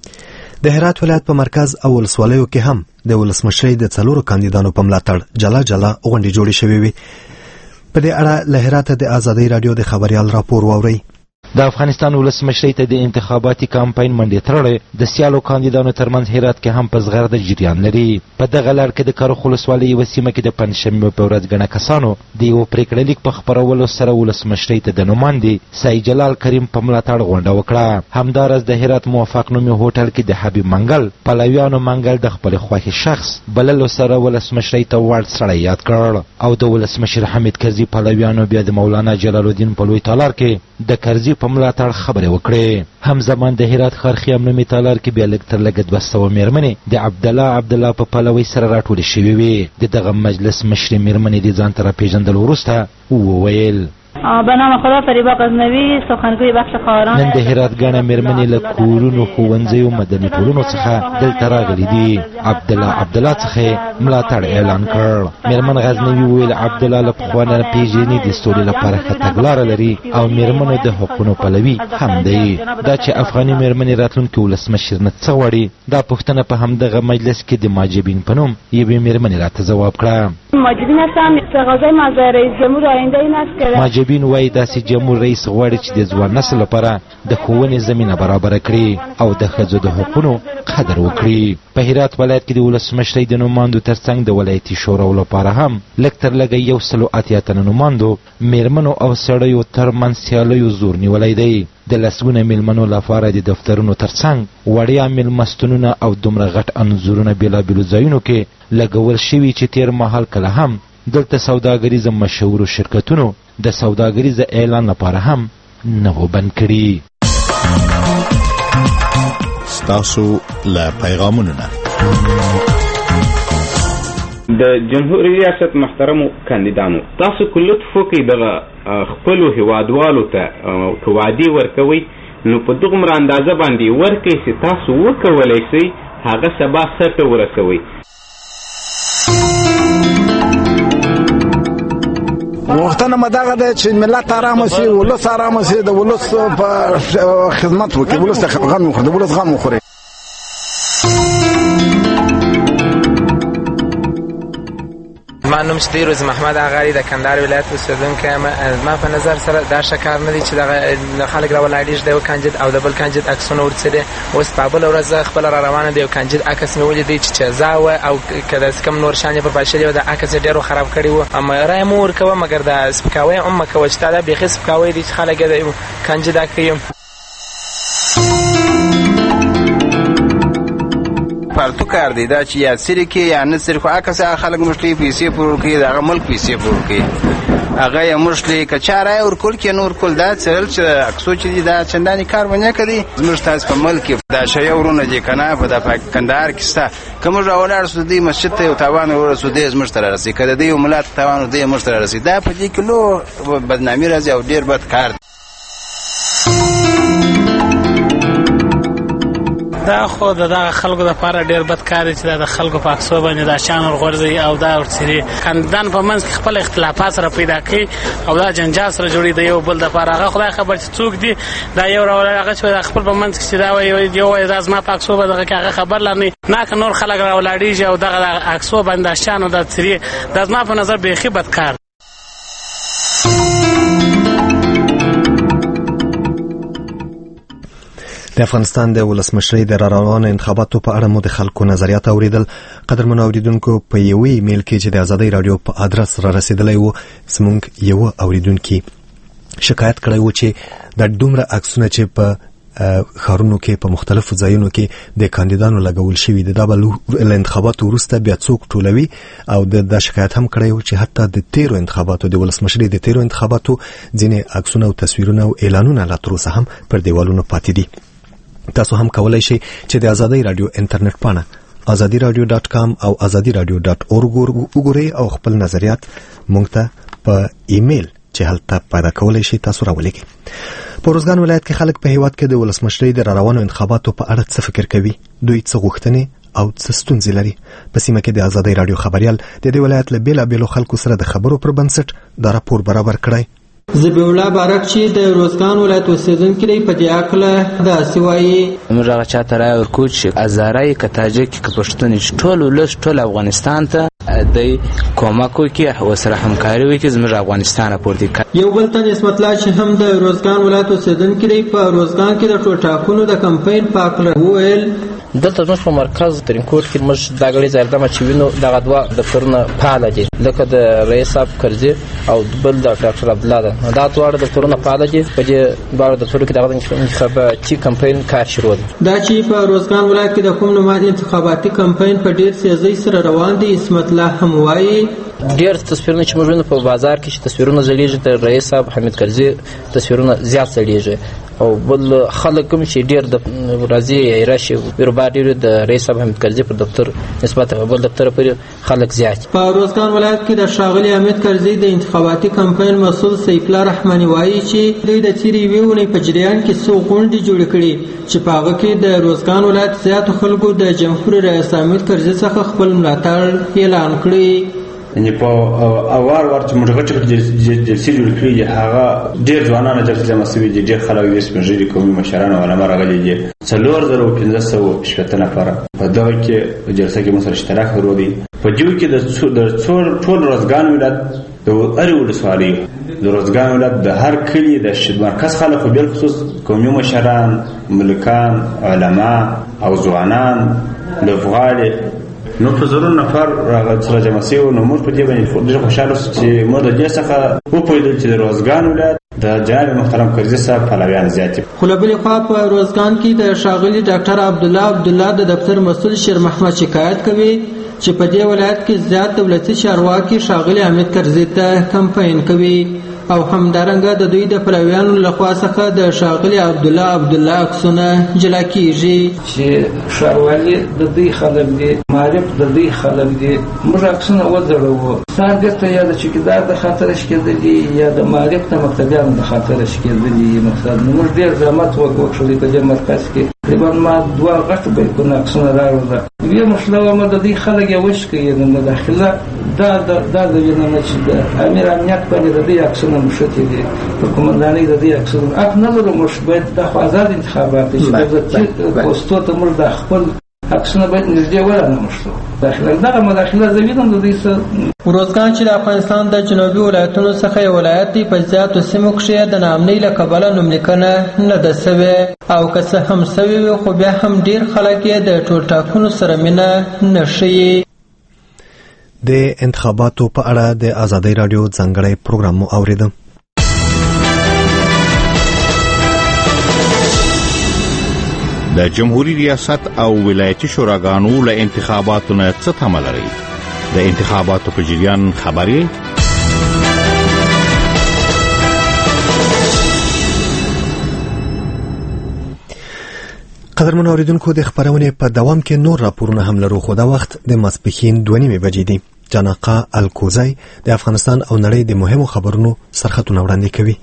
د هرات ولایت په مرکز او ولسوالیو کې هم د ولسمشرۍ د 4 کاندیدانو په ملاتړ جلا غونډې جوړې شوې وي. په دې اړه له هراته د آزادۍ راډیو د خبريال راپور واورئ. د افغانستان ولسمشرۍ ته د انتخاباتي کمپاین منډې تړلې د سیالو کاندیدانو ترمنځ هرات کې هم په زغرده جریان لري. په دغه لړ کې د کارخ ولسوالۍ یوه سیمه کې د پنجشنبې په ورځ ګڼه کسانو د یوه پرېکړه لیک په خپرولو سره ولسمشرۍ ته د نوماندې سعید جلال کریم په ملاتړ غونډه وکړه. همداراز د هرات موفق نومي هوټل کې د حبیب منګل پلویانو منګل د خپل خوښې شخص بللو سره ولسمشرۍ ته وړ سړی یاد کړ او د ولسمشر حامد کرزي پلویانو بیا د مولانا جلال الدین په لوی تالار کې د کرزي په ملاتړ خبرې وکړې. همزمان د هرات ښار خیام نومي تالار کې بیا لږ تر لږه 200 میرمنې د عبدالله په پلوۍ سره راټولې شوې وې. د دغه مجلس مشرې میرمنې د ځان ته راپېژندلو وروسته وویل به نام خدا فریبا غزنوی سخنگوی بخش خواهران. نن د هرات ګڼه میرمنې له کورونو، ښوونځیو، مدني ټولنو څخه دلته راغلي دي. عبدالله څخه ملاتړ اعلان کړ. میرمن غزنوی وویل عبدالله له پخوا نه پیژني، د سولې لپاره ښه تګلاره لري او میرمنو د حقونو پلوي هم دی. دا چې افغاني میرمنې راتلونکي ولسمشر نه څه غواړي، دا پوښتنه په همدغه مجلس کې د ماجبین په نوم یوې میرمنې راته ځواب کړه. ماجبین هستم تقاضای مزار رئیس جمهور آینده این است که ماجبین وایي داسې جمهور رئیس غواړي چې د ځوان نسل لپاره د ښوونې زمینه برابره کړي او د ښځو د حقونو قدر وکړي. په هرات ولایت کې د ولسمشرۍ د نوماندو ترڅنګ د ولایتي شوراو لپاره هم لږ تر لږه 180 تنه نوماندو میرمنو او سړیو ترمنځ سیالیو زور نیولی دی. د لسګونه میلمنو لپاره د دفترونو ترڅنګ وړیا میلمستونونه او دومره غټ انځورونه بېلابېلو ځایونو کې لګول شوي چې تېر مهال کله هم دلته سوداګریزه مشهورو شرکتونو د سوداګریزه اعلان لپاره هم نه و بند کړي. ستاسو له پیغامونو نه د جمهوریت ریاست محترمو کاندیدانو، تاسو که لطف وکړئ دغه خپلو هیوادوالو ته که وعدې ورکوئ نو په دغومره اندازه باندې ورکړئ چې تاسو وکولی سئ هغه سبا سرته ورسوئ. غوښتنه مې دغه ده چې ملت ارامه سي، ولس ارامه سي، د ولس په خدمت وکړي، ولس ته غم وخوري، د ولس غم وخوري. ما نوم شدیروز محمد اغاری د کندهار ولایت اوسیدونکی یم. ما په نظر سره دا ښه کار نه دی چې دغه خلک راولاړېږي د یو کاندید او د بل کاندید عکسونه ورڅېدي. اوس په بله ورځ زه خپله را روانه د یو کاندید عکس مې ولیدی چې جزا وه او که داسې کوم نور شیان یې پر پاشلي وه، د عکس یې ډېر خراب کړي وو. رایه مو ورکوه مګر د سپکاوی هم مه کوه چې تا دا بیخي سپکاوی دی چې خلک یې د کاندید کوي. فالتو کار دی دا چې یا سری کې یا نه سری خو اکثر خلک مشکل پیسې پور کوي دا ملک پیسې پور کوي هغه یې مشکل کچاره ورکول کې نور کول دا چل چې اکسو چې دا چنداني کار ونه کوي زموږ تاسو په ملک دا شی ورونه دي کنه په د کندهار کې ستا کوم راولار سودی مسجد ته او تاوان ورسودي زموږ تر راسي کړه دی ملت تاوان دی مشتر راسي دا په دې کې لو بدنامي راځي او ډیر بد کار دا خو د خلکو لپاره ډیر بد کار دی چې د خلکو په اکسو باندې دا شان ورغورځي او دا ورسره خاندان په منځ کې خپل اختلافات سره پیدا کوي او دا جنجال سره جوړي دی یو بل د لپاره هغه خدای خبر چې څوک دی دا یو راولغه چې خپل په منځ کې دا یو راز ما په اکسو باندې هغه خبر لانی نه که نور خلک راولاړي او دغه اکسو باندې شان او د سری د ما په نظر به بد کار د افغانستان د ولسمشرۍ د راروانو انتخاباتو په اړه مو د خلکو نظریات اوریدل. قدرمنو اوریدونکو په یوې ایمیل کې چې د آزادۍ رادیو په ادرس را رسیدلی و زموږ یو اوریدونکي شکایت کړی و چې د دومره عکسونه چې په ښارونو کې په مختلفو ځایونو کې د کاندیدانو لګول شوي دي دا به له انتخاباتو وروسته بیا څوک ټولوي او د شکایت هم کړی و چې حتی د تیرو انتخاباتو د ولسمشرۍ د تیرو انتخاباتو ځینې عکسونه او تصویرونه او اعلانونه لا تر اوسه هم پر دیوالونو پاتې دي. تاسو هم کولای شئ چې د آزادۍ رادیو انټرنیټ پاڼه azadiradio.com او azadiradio.org وګورئ او خپل نظریات موږ ته په ایمیل چې هلته پیدا کولای شئ تاسو راولېږئ. په روزګان ولایت کې خلک په هیواد کې د ولسمشرۍ د راروانو انتخاباتو په اړه څه فکر کوي؟ دوی څه غوښتنې او څه ستونزې لري؟ په سیمه کې د آزادۍ رادیو خبریال د دې ولایت له بیلابیلو خلکو سره د خبرو پر بنسټ دا راپور برابر کړی. زبیح الله بارک چې د روزګان ولایت اوسیدونکی دی په دې اړه دا سوایي موږ هغه چاته رایه ورکوو چې هزاره که تاجک که پښتون ټول ولس ټول افغانستان ته د کومک وکړي او سره همکاري وکړي زموږ افغانستان پورته کړي. یو بل تن اسمت الله چې هم د روزګان ولایت اوسیدونکی دی په روزګان کې د ټاکنو د کمپاین په اړه وویل دلته زموږ په مرکز ترینکوټ کې موږ دا غړي زردمه چې وینو دغه دوه دفترونه فعال دي لکه د رئیس صاحب کرزي او بل د ډاکټر عبدالله ده دا دواړه دفترونه فعال دي په دې دواړو دفترونو کې دغه انتخاباتي کمپاین کار شروع دی. دا چې په روزګان ولایت کې د کوم نوماندې انتخاباتي کمپاین په ډیر تیزۍ سره روان دي اسمت الله هم وایي ډیر تصویرونه چې موږ وینو په بازار کې چې تصویرونه ځلیږي د رئیس صاحب حمید کرزي تصویرونه زیات ځلیږي او بل خلک کوم چې ډیر د راځي راشي ورباډي د رئیس صاحب حمید کرزي په دفتر نسبت بل دفتر پر خلک زیات. په روزګان ولایت کې د شاغلي حمید کرزي د انتخاباتي کمپاین مسؤل سیف الله رحماني وایي چې دوی د تیرې ویونې په جریان کې څو غونډې جوړې کړې چې په هغه کې د روزګان ولایت زیاتو خلکو د جمهور رئیس حمید کرزي څخه خپل ملاتړ اعلان کړی. یعنی په اوار ورته موږ غوښتل چې جلسې جوړ کړي هغه ډېر ځوانان جلسې مسوي دي ډېر خلک یې سپېژلي قومي مشران او علما راغلي دي 4500 نفر په دغه کې جلسه کې مو سره اشتراک درلودي. په دې کې د ټول روزګان ولایت د اړ ولسوالۍ د روزګان ولایت د هر کلی د مرکز خلک په بل خصوص قومي مشران ملکان علما او ځوانان لوغالي نو په زرو نفر سره جمع شوي نو موږ په دې باندې ډېر خوشاله شو چې موږ د دې څخه وپوهېدل چې د روزګان ولایت د جناب محترم کرزي صاحب پلویان زیات دي. خو له بلې خوا په روزګان کې د ښاغلي ډاکټر عبدالله د دفتر مسؤل شیر محمد شکایت کوي چې په دې ولایت کې زیات دولتي چارواکي ښاغلي حمید کرزي ته کمپاین کوي او همدارنګه د دوی د پلویانو لخوا څخه د ښاغلي عبدالله عکسونه جلا کیږي چې ښاروالي د دوی خلک دي معرف د دوی خلک دي موږ عکسونه وځړوو سار دې یا د چوکیدار د خاطر شکېدلي یا د معرف د مکتبیانو د خاطر شکېدلي مقصد موږ ډېر زحمت وکړو په دې مرکز کې تقریبا ما دوه غټ بیتونه عکسونه راوړل ویې مشلوه ما د دوی خلک یې وشکوي د مداخله دا د وینم چې د امیر امنیت باندې د دې عکسونه مشتي دي په کومندانۍ د دې عکسونه اپ نه لرو مش باید د آزاد انتخابات چې د پوسټو ته موږ د خپل عکسونه باید نږدې ورانه مشتو داخله دغه مداخله زویدم د دې سره روزګان چې د افغانستان د جنوبي ولایتونو څخه یو ولایت دی په زیاتو سیمو کې د ناامنۍ له کبله نوملیکنه نه ده سوې او که څه هم سوې وي خو بیا هم ډېر خلک یې د ټولټاکنو سره مینه نه ښیي. د انتخاباتو په اړه د آزادۍ رادیو ځانګړی پروګرام مو اوریده. د جمهوریت ریاست او ولایتي شوراګانو له انتخاباتو نه څه تمه لري؟ د انتخاباتو په جریان خبرې قدرمن اوریدونکو د خبرونې په دوام کې نور راپورونه هم لرو، خو دا وخت د ماسپښین 2:30 بجې دي. جانقا الکوزی د افغانستان او نړۍ د مهمو خبرونو سرخطونه وړاندې کوي.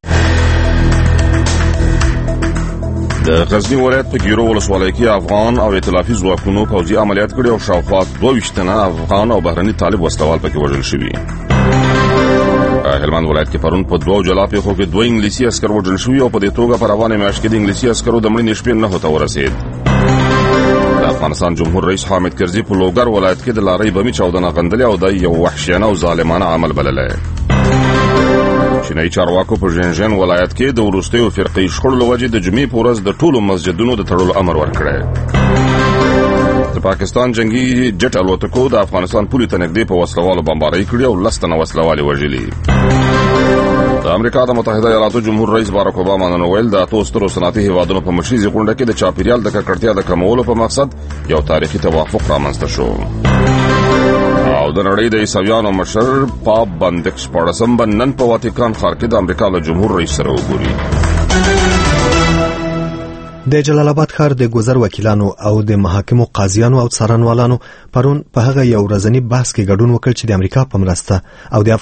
د غزنی ولایت په ګیرو ولسوالۍ کې افغان او ائتلافي ځواکونو پوځي عملیات کړي او شاوخوا 22 تنه افغان او بهرني طالب وسلوال پکې وژل شوي. هلمند ولایت کې پرون په 2 جلا پیښو کې 2 انګلیسي عسکر وژل شوي او په دې توګه په روانه میاشت کې د انګلیسي عسکرو د مړینې شمېر 9 ته ورسېد. د افغانستان جمهور رئیس حامد کرزي په لوګر ولایت کې د لارۍ بمي چاودنه غندلې او د یو وحشیانه او ظالمانه عمل بللی. چینایي چارواکو په ژنژن ولایت کې د وروستیو فرقې شخړو له وجې د جمعې په ورځ د ټولو مسجدونو د تړلو امر ورکړی. د پاکستان جنگي جټ الوتکو د افغانستان پولې ته نږدې په وسلوالو بمبارۍ کړې او 10 تنه وسلوال وژلي. د امریکا د متحده ایالاتو جمهور رئیس باراک اوباما نن ویل د اتو سترو صنعتي هیوادونو په مشرۍ غونډه کې د چاپیریال د ککړتیا د کمولو په مقصد یو تاریخي توافق رامنځته شو. او د نړۍ د عیسویانو مشر پاپ بندکس 14 نن په واتیکان ښار کې د امریکا له جمهور رئیس سره وګوري. د جلال آباد ښار د ګذر وکیلانو او د محاکمو قاضیانو او څارنوالانو پرون په هغه یو ورځنی بحث کې ګډون وکړ چې د امریکا په مرسته او د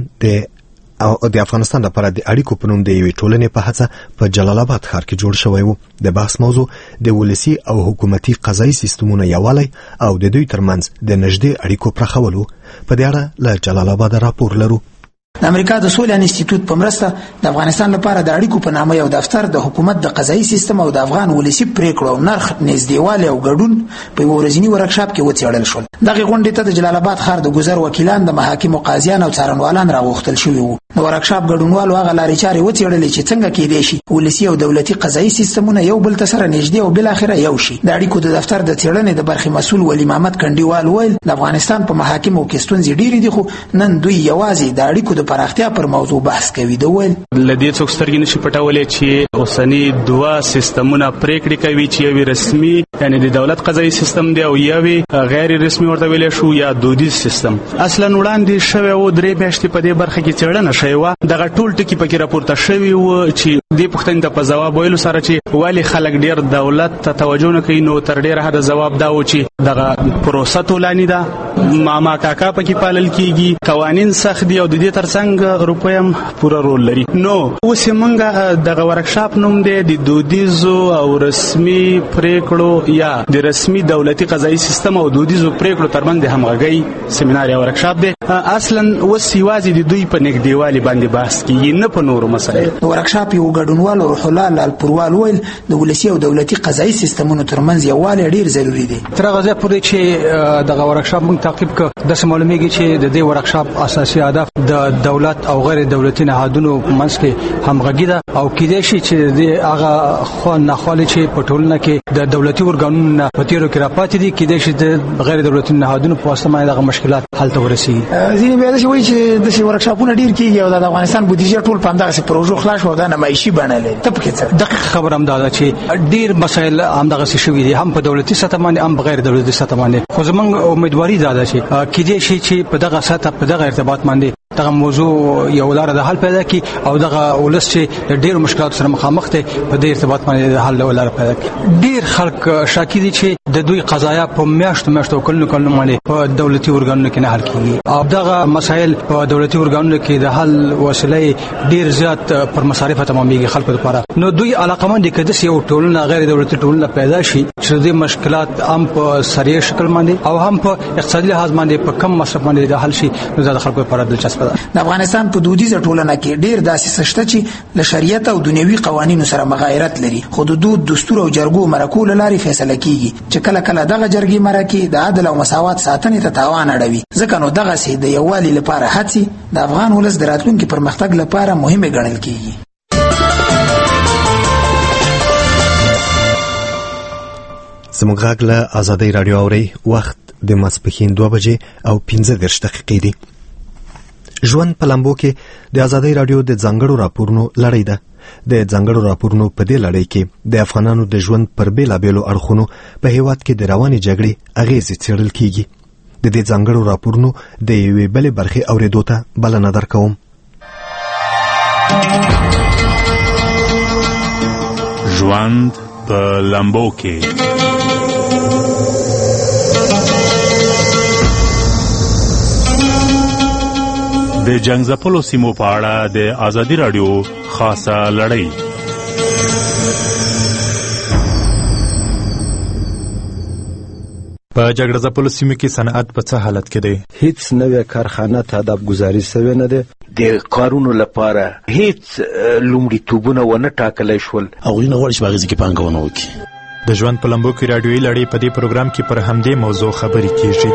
افغانستان لپاره د اړیکو په نوم د یوې ټولنې په هڅه په جلال آباد ښار کې جوړ شوی و. د بحث موضوع د ولسي او حکومتي قضایي سیستمونو یووالی او د دوی ترمنځ د نږدې اړیکو پرخولو. په دې اړه له جلال آباد راپور لرو. د امریکا د سولې انسټیټیوټ په مرسته د افغانستان لپاره د اړیکو په نامه یو دفتر د حکومت د قضایي سیستم او د افغان ولسی پریکړو او نرخ نږدېوالی او ګډون په یو ورځنی ورکشاپ کې وڅېړل شول. دغه غونډې ته د جلال آباد ښار د ګذر وکیلان، د محاکمو قاضیان او څارنوالان راغوښتل شوي وو. د ورکشاپ ګډونوالو هغه لارې چارې وڅېړلې چې څنګه کېدای شي ولسی او دولتي قضایي سیستمونه یو بل ته سره نږدې او بل اخره یو شي. د اړیکو د دفتر د څېړنې د برخې مسؤل ولی محمد کنډیوال ویل د افغانستان په محاکمو کې ستونزې ډېرې دي، خو نن دوی یوازې د اړیکو د پراختیا پر موضوع بحث کوي. د ویل لدې څوک سترګې نشي پټولې چې اوسنی 2 سیستمونه پریکړې کوي چې یو رسمي یعنی د دولت قضایي سیستم دی او یو غیر رسمي ورته ویل شو یا دودیز سیستم. اصلا وړاندې شوی و 3 میاشتې په دې برخه کې څېړنه شوی و. دغه ټول ټکي پکې راپورته شوی و چې دې پوښتنې ته په جواب ویلو سره چې ولی خلک ډیر دولت ته توجه نه کوي، نو تر ډیره حد جواب دا و چې دغه پروسه ټولانی ده، ماما کاکا پکې پالل کیږي، قوانین سخت دي او د دې ترڅنګ روپیم پورا رول لري. نو اوس موږ دغه ورکشاپ نوم دی د دودیزو او رسمي پریکړو یا د رسمي دولتي قضایي سیستم او دودیزو پریکړو ترمنځ د همغږۍ سیمینار یا ورکشاپ دی. اصلا اوس یوازې د دوی په نږدېوالي باندې بحث کیږي، نه په نورو مسایلو. د ورکشاپ یو ګډونوال روح الله لالپوروال ویل د ولسی او دولتي قضایي سیستمونو ترمنځ یووالی ډیر ضروري دی. تر هغه پورې چې دغه ورکشاپ موږ تعقیب کړ د معلومیږي چې د دې ورکشاپ اساسي هدف د دولت او غیر دولتي نهادونو منځ کې همغږي ده او کېدای شي چې د هغه خو نه خالي چې په ټولنه کې د دولتي ورګانونو په تیرو کې راپاتې دي، کېدای شي د غیر دولتي نهادونو په واسطه باندې دغه مشکلات حل ته ورسیږي. ځینې بیا داسې وایي چې د ورکشاپونه ډیر کېږي او د افغانستان بودیجه ټول په همدغسې پروژو خلاص شو او دا نمایشي بڼه لري. ته پکې څه دقیق خبر هم دا ده چې ډیر مسایل همدغسې شوي دي، هم په دولتي سطح باندې هم په غیر دولتي سطح باندې. خو زموږ امیدواري دا ده چې کېدای شي چې په دغه سطح په دغه ارتباط باندې دغه موضوع یو لاره د حل پیدا کی او دغه ولس چې ډیر مشکلات سره مخامخ دي په دې ارتباط باندې د حل لاره پیدا کی. ډیر خلک شاکی دي چې د دوی قضایا په میاشتو کلونو باندې په دولتي ورګانونو کې نه حل کیږي او دغه مسایل په دولتي ورګانونو کې د حل وسیله ډیر زیات پر مصارف تمامېږي خلکو لپاره. نو دوی علاقمند دي کده یو ټولنه غیر دولتي ټولنه پیدا شي چې د مشکلات هم په سریع شکل باندې او هم په اقتصادي لحاظ باندې په کم مصرف باندې د حل شي. نو د خلکو لپاره دلچسپ ده. د افغانستان په دودیزه ټولنه کې ډیر داسې شته چې له شریعت او دنیوي قوانینو سره مغایرت لري، خو د دود، دستور او جرګو مرکو له لارې فیصله کیږي چې کله کله دغه جرګې مرکې د عدل او مساوات ساتنې ته تاوان اړوي. ځکه نو دغسې د یووالي لپاره هڅې د افغان ولس د راتلونکي پرمختګ لپاره مهمه ګڼل کیږي. زموږ غږ له ازادۍ راډیو اورئ. وخت د ماسپښین 2 بجې او 15 دقیقې دي. ژوند په لمبو کې د ازادۍ راډیو د ځانګړو راپورونو لړۍ ده. د ځانګړو راپورونو په دې لړۍ کې د افغانانو د ژوند پر بېلابېلو اړخونو په هیواد کې د روانې جګړې اغېزې څېړل کیږي. د دې ځانګړو راپورونو د یوې بلې برخې اورېدو ته بلنه درکوم. ژوند په لمبو کې د جنګ ځپلو سیمو په اړه د ازادي راډیو خاصه لړۍ. په جګړه ځپلو سیمو کې صنعت په څه حالت کې دی؟ هیڅ نوې کارخانه تاداب گزاري شوې نه ده. د کارونو لپاره هیڅ لومړیتوبونه ونه ټاکلی شول. هغوی نه غواړي چې په هغې کې پانګونه وکړي. د ژوند په لمبو کې راډیویي لړۍ په دې پروګرام کې پر همدې موضوع خبرې کیږي.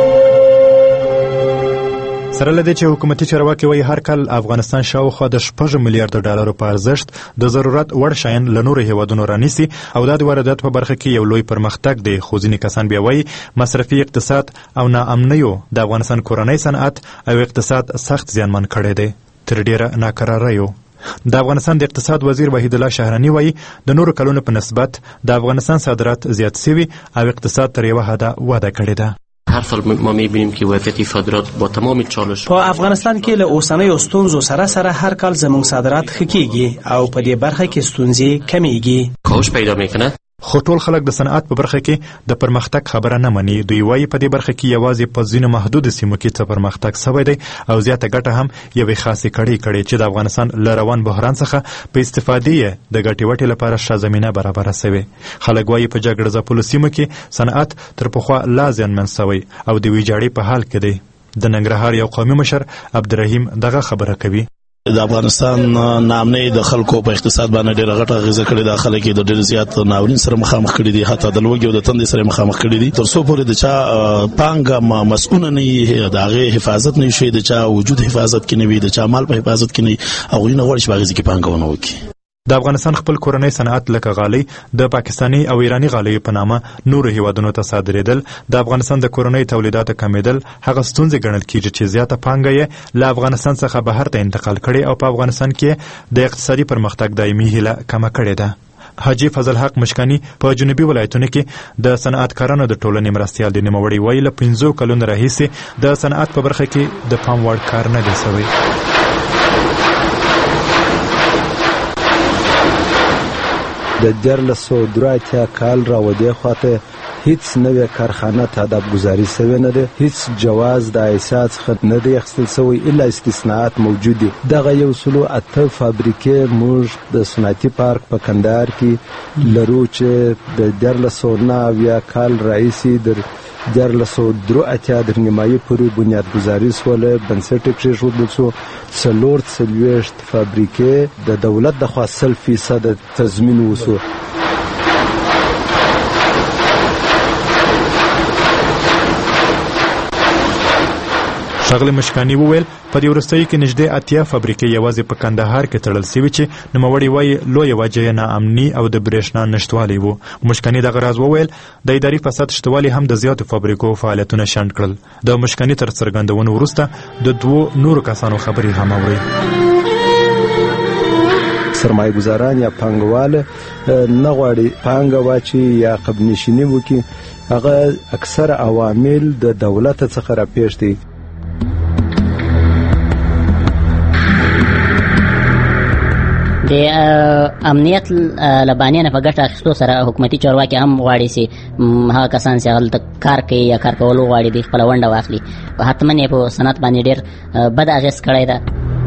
سره له دې چې حکومتي چارواکي وایي هر کال افغانستان شاوخوا د 6 میلیارډ ډالرو په ارزښت د ضرورت وړ شیان له نورو هیوادونو رانیسي او دا د وارداتو په برخه کې یو لوی پرمختګ دی. خو ځینې کسان بیا وایي مصرفي اقتصاد او ناامنیو د افغانستان کورنی صنعت او اقتصاد سخت زیانمن کړی دی. تر ډیره ناکراریو د افغانستان د اقتصاد وزیر وحید الله شهرانی وایي د نورو کلونو په نسبت د افغانستان صادرات زیات شوي او اقتصاد تر یوه حده وده کړې ده. هر سال ما می‌بینیم که وضعیت صادرات با تمام چالش په افغانستان کې له اوسنیو ستونزو سره هر کال زموږ صادرات ښه کیږي او په دې برخه کې ستونزې کمیږي. کاهش پیدا میکنه. خو ټول خلک د صنعت په برخه کې د پرمختګ خبره نه مني. دوی وایي په دې برخه کې یوازې په ځینو محدودو سیمو کې څه پرمختګ شوی دی او زیاته ګټه هم یوې خاصې کړې چې د افغانستان له روان بحران څخه په استفادې د ګټې وټې لپاره ښه زمینه برابره شوې. خلک وایي په جګړه ځپلو سیمو کې صنعت تر پخوا لا زیانمن شوی او د ویجاړۍ په حال کې دی. د ننګرهار یو قومي مشر عبدالرحیم دغه خبره کوي. د افغانستان ناامنۍ د خلکو په اقتصاد باندې ډېره غټه اغېزه کړې ده. خلک یې د ډېر زیات ناورین سره مخامخ کړي دي، حتی د لوږې او د تندې سره مخامخ کړي دي. تر څو پورې د چا پانګه مسؤونه نه وي، د هغې حفاظت نه شي، د چا وجود حفاظت کې نه وي، د چا مال په حفاظت کې نه وي، هغوی نه غواړي چې په هغې کې پانګونه وکړي. د افغانستان خپل کورنی صنعت لکه غالۍ د پاکستاني او ایرانی غالیو په نامه نورو هیوادونو ته صادرېدل. د افغانستان د کورنۍ تولیداتو کمیدل هغه ستونزې ګڼل کیږي چې زیاته پانګه یې له افغانستان څخه بهر ته انتقال کړي او په افغانستان کې د اقتصادي پرمختګ دایمي هیله کمه کړې ده. حاجی فضل حق مشکانی په جنوبي ولایتونو کې د صنعتکارانو د ټولنې مرستیال دي. نوموړي وایي له 15 کلونو راهیسې د صنعت په برخه کې د پام وړ کار نه دی شوی. د 1383 کال راودې خواته هیڅ نوې کارخانه تاداب گزاري شوې نه ده. هیڅ جواز د ایسا څخه نه دی اخیستل شوی الا استثناءات موجود دي. دغه 108 فابریکې موږ د صنعتي پارک په کندهار کې لرو چې د 1390 کال راهیسې د 1383 د نیمایي پورې بنیادګذاري سوله بنسټ کېښودل شو. 44 فابریکې د دولت د خوا 100% تضمین وشو. ښاغلي مشکاني وویل په دې وروستیو کې نږدې 80 فابریکې یوازې په کندهار کې تړل شوي چې نوموړي وایي لویه وجه یې ناامني او د برېښنا نشتوالی و. مشکاني دغه راز وویل د اداري فساد شتوالی هم د زیاتو فابریکو فعالیتونه شنډ کړل. د مشکاني تر څرګندونو وروسته د 2 نورو کسانو خبرې هم اورئ. سرمایه گزاران یا پانګواله نه غواړي پانګه واچي یا قبنشیني وکړي. هغه اکثر عوامل د دولت څخه راپېښ دي. د امنیت لبانې نه په ګټه اخیستو سره حکومتي چارواکي هم غواړي چې هغه کسان چې هلته کار کوي یا کار کولو غواړي د خپله ونډه واخلي. حتما یې په صنعت باندې ډېر بد اغېز کړی ده.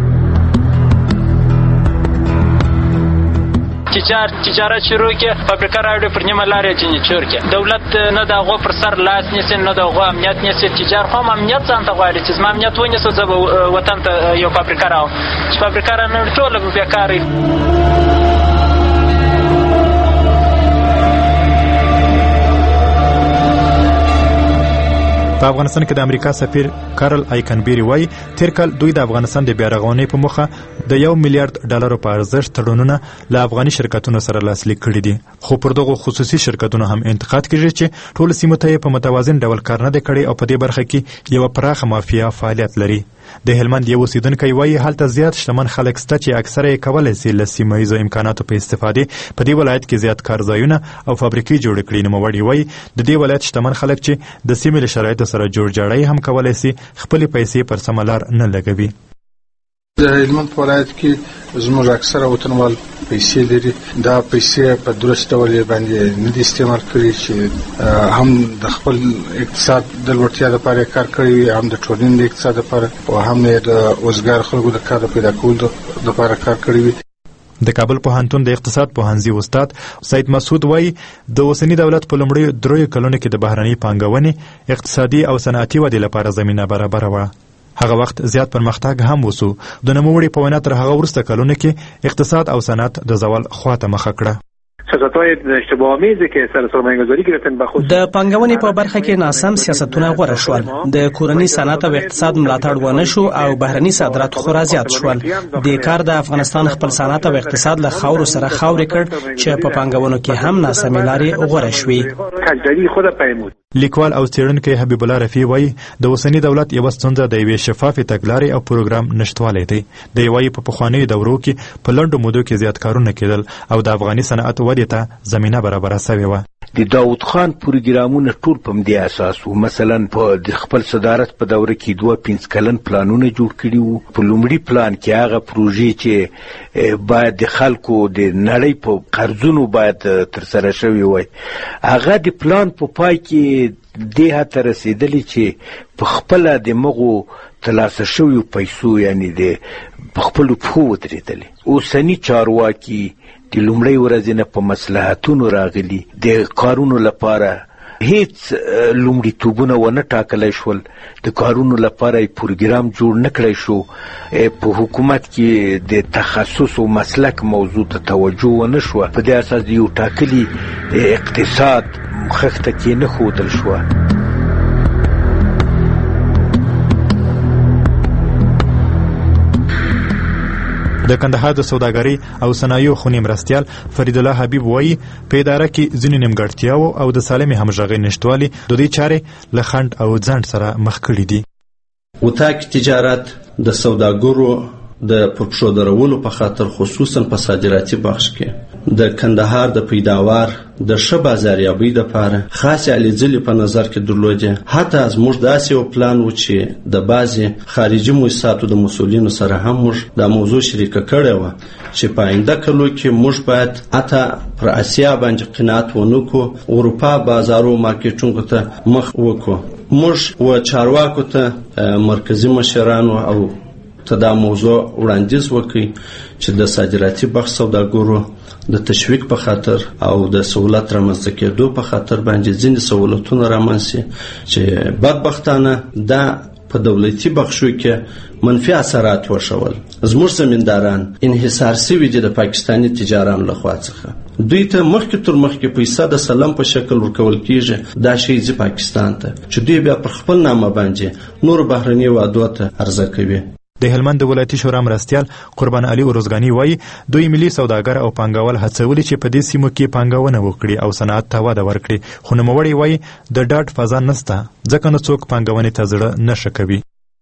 تجارت شروع کې فابریکه راوړي پر نیمه لار یې ځینې چور کې دولت نه د هغو پر سر لاس نیسي نه د هغو امنیت نیسي. تجار خو هم امنیت ځان ته غواړي چې زما امنیت ونیسو زه به وطن ته یو فابریکه راوړم. چې فابریکه رانوړي ټوله به بېکاره وي. په افغانستان کې د امریکا سفیر کارل آیکنبری وایي تیر کال دوی د افغانستان د بیارغونې په موخه د 1 میلیارډ ډالرو په ارزښت تړونونه له افغاني شرکتونو سره لاسلیک کړي دي. خو پر دغو خصوصي شرکتونو هم انتقاد کیږي چې ټول سیمو ته په متوازن ډول کار نه دی کړی او په دې برخه کې یو پراخه مافیا فعالیت لري. د هلمند یو اوسیدونکی وایي هلته زیات شتمن خلک شته چې اکثره یې کولی سي له سیمه ییزو امکاناتو په استفادې په دې ولایت کې زیات کارځایونه او فابریکې جوړې کړي. نوموړي وایي د دې ولایت شتمن خلک چې د سیمې له شرایطو سره جوړجاړی هم کولی سي خپلې پیسې پر سمه لار نه لګوي. د هلمند په ولایت کې زموږ اکثره وطنوال پیسې لري. دا پیسې په درست ډول باندې نه دي استعمال کړي چې هم د خپل اقتصاد د لوړتیا لپاره کار کړی، هم د ټولنې د اقتصاد لپاره او هم د وزګار خلکو د کار پیدا کولو لپاره کار کړی. د کابل پوهنتون د اقتصاد پوهنځي استاد سید مسعود وایي د اوسنی دولت په لومړیو 3 کلونو کې د بهرنۍ پانګونې اقتصادي او صنعتي ودې لپاره زمینه برابره وه. هغه وخت زیات پرمختګ هم وسو. د نوموړي په وینا تر هغه وروسته کلونو کې اقتصاد او صنعت د زوال خواته مخه کړه. سیاست‌های اشتباه آمیزی که سر سرمایه‌گذاری گرفتن به خصوص د پانګونې په برخه کې ناسم سیاستونه غوره شول. د کورنۍ صنعت او اقتصاد ملاتړ ونه شو او بهرني صادرات خورا زیات شول. د کار د افغانستان خپل صنعت او اقتصاد له خاورو سره خاورې کړ چې په پانګونو کې هم ناسمې لارې غوره شوې. تجربه خود پیمود. لیکوال او څېړونکی حبیب الله رفیع وایي د اوسنی دولت یوه ستونزه د یوې شفافې تګلارې او پروګرام نشتوالی دی. دی وایي په پخوانیو دورو کې په لنډو مودو کې زیات کارونه کېدل او د افغاني صنعت ودې ته زمینه برابره سوې وه. د داود خان پروګرامونه ټول په همدې اساس وو. مثلا په د خپل صدارت په دوره کې 2-5 کلن پلانونه جوړ کړي وو. په لومړي پلان کې هغه پروژې چې باید د خلکو د نړۍ په قرضونو باید ترسره شوي وای، هغه د پلان په پای کې دې هته رسېدلې چې په خپله د مغو ترلاسه شویو پیسو یعنی د په خپلو پښو ودرېدلې. اوسني چارواکي د لومړۍ ورځې نه په مصلحتونو راغلي. د کارونو لپاره هیڅ لومړیتوبونه ونه ټاکلی شول. د کارونو لپاره یې پروګرام جوړ نه کړی شو. په حکومت کې د تخصص او مسلک موضوع ته توجه ونه شوه. په دې اساس د یو ټاکلي اقتصاد خښته کې نه ښودل شوه. د کندهار د سوداګرۍ او صنایعو خونې مرستیال فرید الله حبیب وایي په اداره کې ځینې نیمګړتیاوو او د سالمې همغږۍ نشتوالي د دې چارې له خنډ او ځنډ سره مخ کړي دي. اتاق تجارت د سوداګرو د پرپښو درولو په خاطر خصوصا په صادراتي بخش کې د کندهار د پیداوار د ښه بازاریابۍ دپاره خاصې هلې ځلې په نظر کې درلودې. حتی زموږ داسې یو پلان و چې د بعضې خارجي مؤسساتو د مسؤلینو سره هم موږ دا موضوع شریکه کړې وه چې په آینده کلو کې موږ باید حتی پر اسیا باندې قناعت ونه کړو، اروپا بازارو مارکیټونو ته مخ وکړو. موږ و چارواکو ته مرکزي مشرانو او ته دا موضوع وړاندیز وکړي چې د صادراتي بخش سوداګرو د تشویق په خاطر او د سہولت رامنځته کېدو په خاطر باندې ځینې سہولتونه رامنځته شي چې بدبختانه دا په دولتي بخشو کې منفي اثرات وشول. زموږ زمینداران انحصار شوي دي د پاکستاني تجارانو لخوا څخه. دوی ته مخکې تر مخکې پیسه د سلم په شکل ورکول کیږي. دا شی ځي پاکستان ته چې دوی بیا پر خپل نامه باندې نور بهرني وعدو ته عرضه کوي. د هلمند د ولایتي شورا مرستیال قربان علي اورزګاني وایي دوی ملي سوداګر او پانګوال هڅولي چې په دې سیمو کې پانګونه وکړي او صنعت ته وده ورکړي، خو نوموړی وایي د ډاډ فضا نشته ځکه نو څوک پانګونې ته زړه نشه کوي.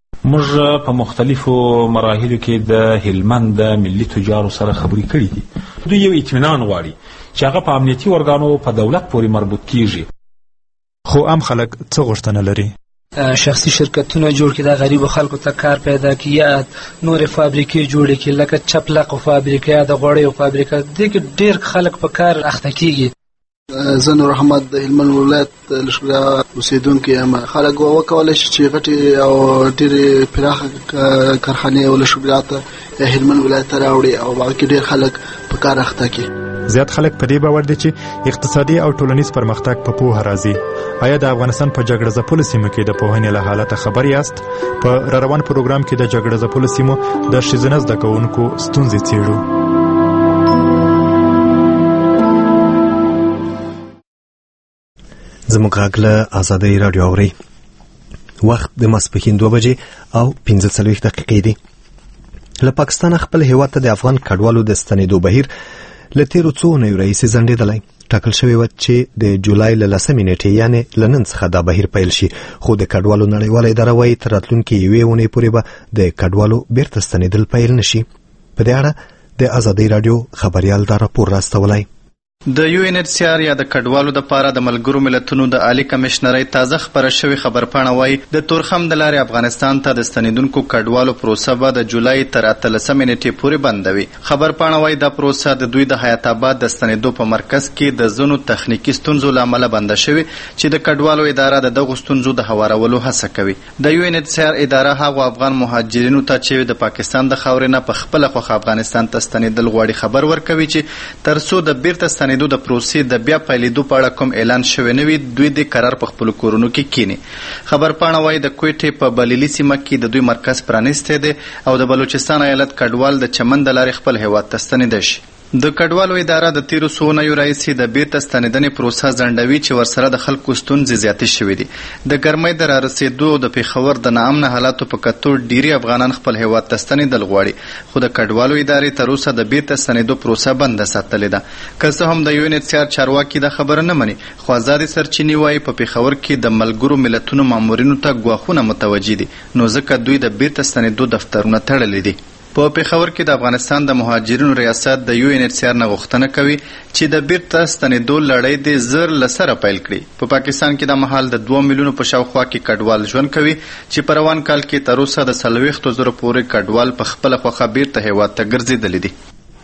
موږ په مختلفو مراحلو کې د هلمند د ملي تجارو سره خبرې کړې دي. دوی یو اطمینان غواړي چې هغه په امنیتي ارګانو په دولت پورې مربوط کیږي. خو عام خلک څه غوښتنه لري؟ شخصي شرکتونه جوړ کړي، د غریبو خلکو ته کار پیدا کړي، یا نور فابریکې جوړ کړي لکه چپلقو فابریکه یا د غوړیو فابریکه. دې کې ډېر خلک په کار اخته کیږي. زه نور احمد د هلمند ولایت لشکره اوسیدونکی یم. خلک وکولی شي چې غټې او ډېرې پراخه کارخانې او لشکره ته هلمند ولایت ته راوړي او هغه کې ډېر خلک په کار اخته کړي. زیات خلک په دې باور دي چې اقتصادي او ټولنیز پرمختګ په پوهه راځي. آیا د افغانستان په جګړه ځپلو سیمو کې د پوهنې له حالته خبر یاست؟ په روان پروګرام کې د جګړه ځپلو سیمو د ښځینه زده کوونکو ستونزې څیړو. زموږ غږ له ازادۍ راډیو اورئ. وخت د ماسپښین 2 بجې او 45 دقیقې دي. له پاکستان خپل هیواد ته د افغان کډوالو د ستنېدو بهیر له تیرو څو اونیو راهیسې ځنډېدلی. ټاکل شوې وه چې د جولای له 10 نیټې یعنې له نن څخه دا بهیر پیل شي، خو د کډوالو نړیواله اداره وایي تر راتلونکې یوې اونۍ پورې به د کډوالو بیرته ستنېدل پیل نه شي. په دې اړه د ازادۍ راډیو خبریال دا راپور راستولی. د UNHCR یا د کډوالو دپاره د ملګرو ملتونو د عالی کمشنرۍ تازه خبره شوې خبرپاڼه وایي د تورخم د لارې افغانستان ته د ستنېدونکو کډوالو پروسه به د جولای تر 18 نیټې پورې بندوي. خبرپاڼه وایي دا پروسه د دوی د حیات آباد د ستنېدو په مرکز کې د ځینو تخنیکي ستونزو له امله بنده شوې چې د کډوالو اداره د دغو ستونزو د هوارولو هڅه کوي. د UNHCR اداره هغو افغان مهاجرینو ته چې د پاکستان د خاورې نه په خپله خوښه افغانستان ته ستنېدل غواړي خبر ورکوي چې تر څو د بیرته ستنېدو د پروسې د بیا پیلېدو په اړه کوم اعلان شوی نه وي، دوی د قرار په خپلو کورونو کې کینی. خبرپاڼه وایي د کویټې په بلیلي سیمه کې د دوی مرکز پرانیستی دی او د بلوچستان ایالت کډوال د چمن د لارې خپل هیواد ته ستنېدی شي. د کډوالو اداره د تیرو څو اونیو راهیسې د بیرته ستنېدنې پروسه ځنډوي چې ورسره د خلکو ستونزې زیاتې شوې دي. د ګرمۍ د رارسېدو او د پېښور د ناامنه حالاتو په کتو ډیری افغانان خپل هیواد ته ستنېدل غواړي، خو د کډوالو ادارې تر اوسه د بیرته ستنېدو پروسه بنده ساتلې ده. که څه هم د UNHCR چارواکي دا خبره نه مني، خو ازادې سرچینې وایي په پېښور کې د ملګرو ملتونو مامورینو ته ګواښونه متوجه دي، نو ځکه دوی د بیرته ستنېدو دفترونه تړلي دي. په پېښور کې د افغانستان د مهاجرینو ریاست د UNHCR نه غوښتنه کوي چې د بیرته ستنېدو لړۍ د زر له سره پیل کړي. په پاکستان کې د مهال د 2 میلیونو په شاوخوا کې کډوال ژوند کوي چې په روان کال کې تر اوسه د 40,000 پورې کډوال په خپله خوښه بیرته هیواد ته ګرځېدلي دي.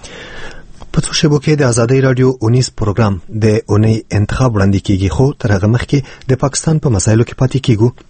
په څو شیبو کې د ازادۍ راډیو اونیز پروګرام د اونۍ انتخاب وړاندې کیږي، خو تر هغه مخکې د پاکستان په مسایلو کې پاتې کیږو.